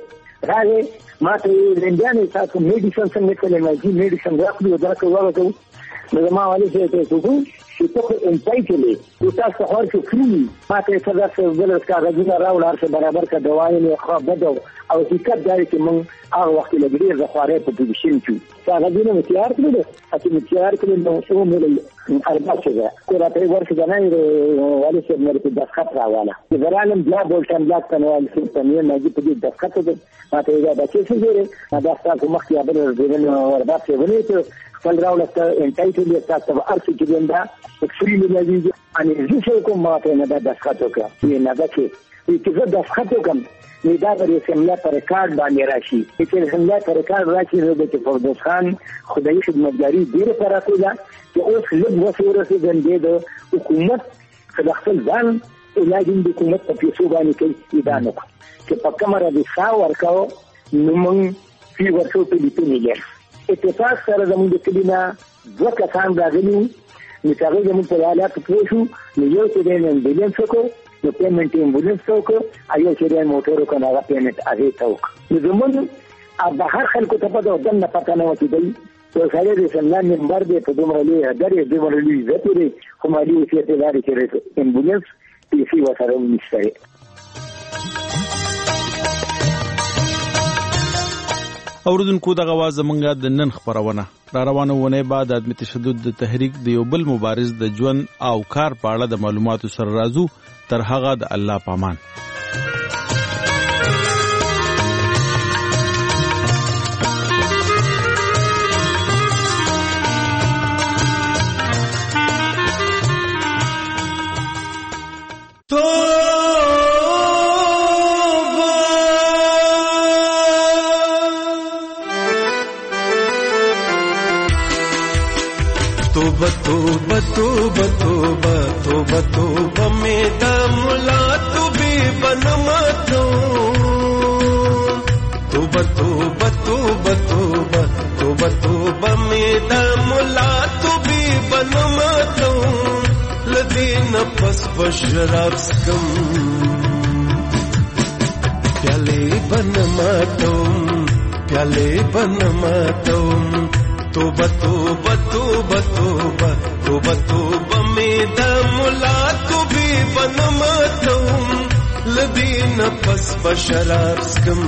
راغی ما ته لندن تاسو میډیسن څنګه کولای مې میډیسن راکړو دا کوو نو ما والي چې ته چې ته انټایټلې او تاسو هر څه فری ما ته څه درس ولر کا غوډه راوړل چې برابر کا دوايي نه خو بدو او حقیقت دا چې مونږ هغه وخت لګړي زخوارې په پوزیشن کې څنګه دینه متیار کړل چې متیار کړل نو څو مې اربعه ده کله ته ورته نه والي چې مې په دسخط راواله چې برالم بیا بولټن بلاک کنوال چې په نه ماجي په دې دسخط ده ما ته دا چې څه دی دا تاسو مخکې خبره درنه ورباته ونی ته خپل راولته انټایټل تاسو ارڅ کې وندا فری ملي اني زه کوم ما ته نه دا دسخط وکړه نه دا چې زه دسخط وکم نو دا به سملا پر ریکارډ باندې راشي چې سملا پر ریکارډ راشي نو د فردوس خان خدای خدمتګاری ډیره پراته ده چې اوس لږ وسوره د حکومت خپل ځان علاج د حکومت په پیسو باندې کوي ادانه چې په کمره د ښا ورکاو نو موږ فی ورکو په دې نه اتفاق سره زموږ د کلینا دوه کسان راغلي نو هغه زموږ په حالات کې شو نو یو چې د امبولانس کو نو پیمنٹ امبولانس کو ایو چې د موټرو کو هغه پیمنٹ هغه توک نو زموږ بهر خلکو ته په دغه نه پته نه وتی دی په خاله د سنن نمبر دې په دومره لوی درې دومره لوی زتوري کومالي چې لري چې امبولانس پیسې وسره نشته. اوردونکو دغه واز زمونږه د نن خبرونه را روانه ونه بعد عدم تشدد د تحریک د یو بل مبارز د ژوند او کار په اړه د معلوماتو سره راځو تر هغه د الله پامان. توبه توبه توبه توبه توبه مې د ملا توبې بنماتو توبه توبه توبه توبه توبه توبه مې د ملا توبې بنماتو لدین پس بشراب سکم پیاله بنماتو پیاله بنماتو توبه توبه توبه توبه توبه توبه مې د ملا توبې بنماتم لدین پس بشراب سکم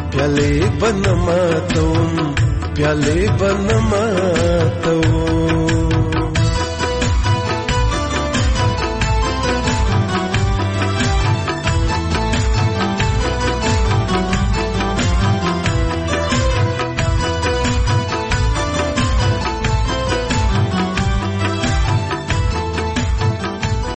پیاله بنماتم پیاله بنماتم.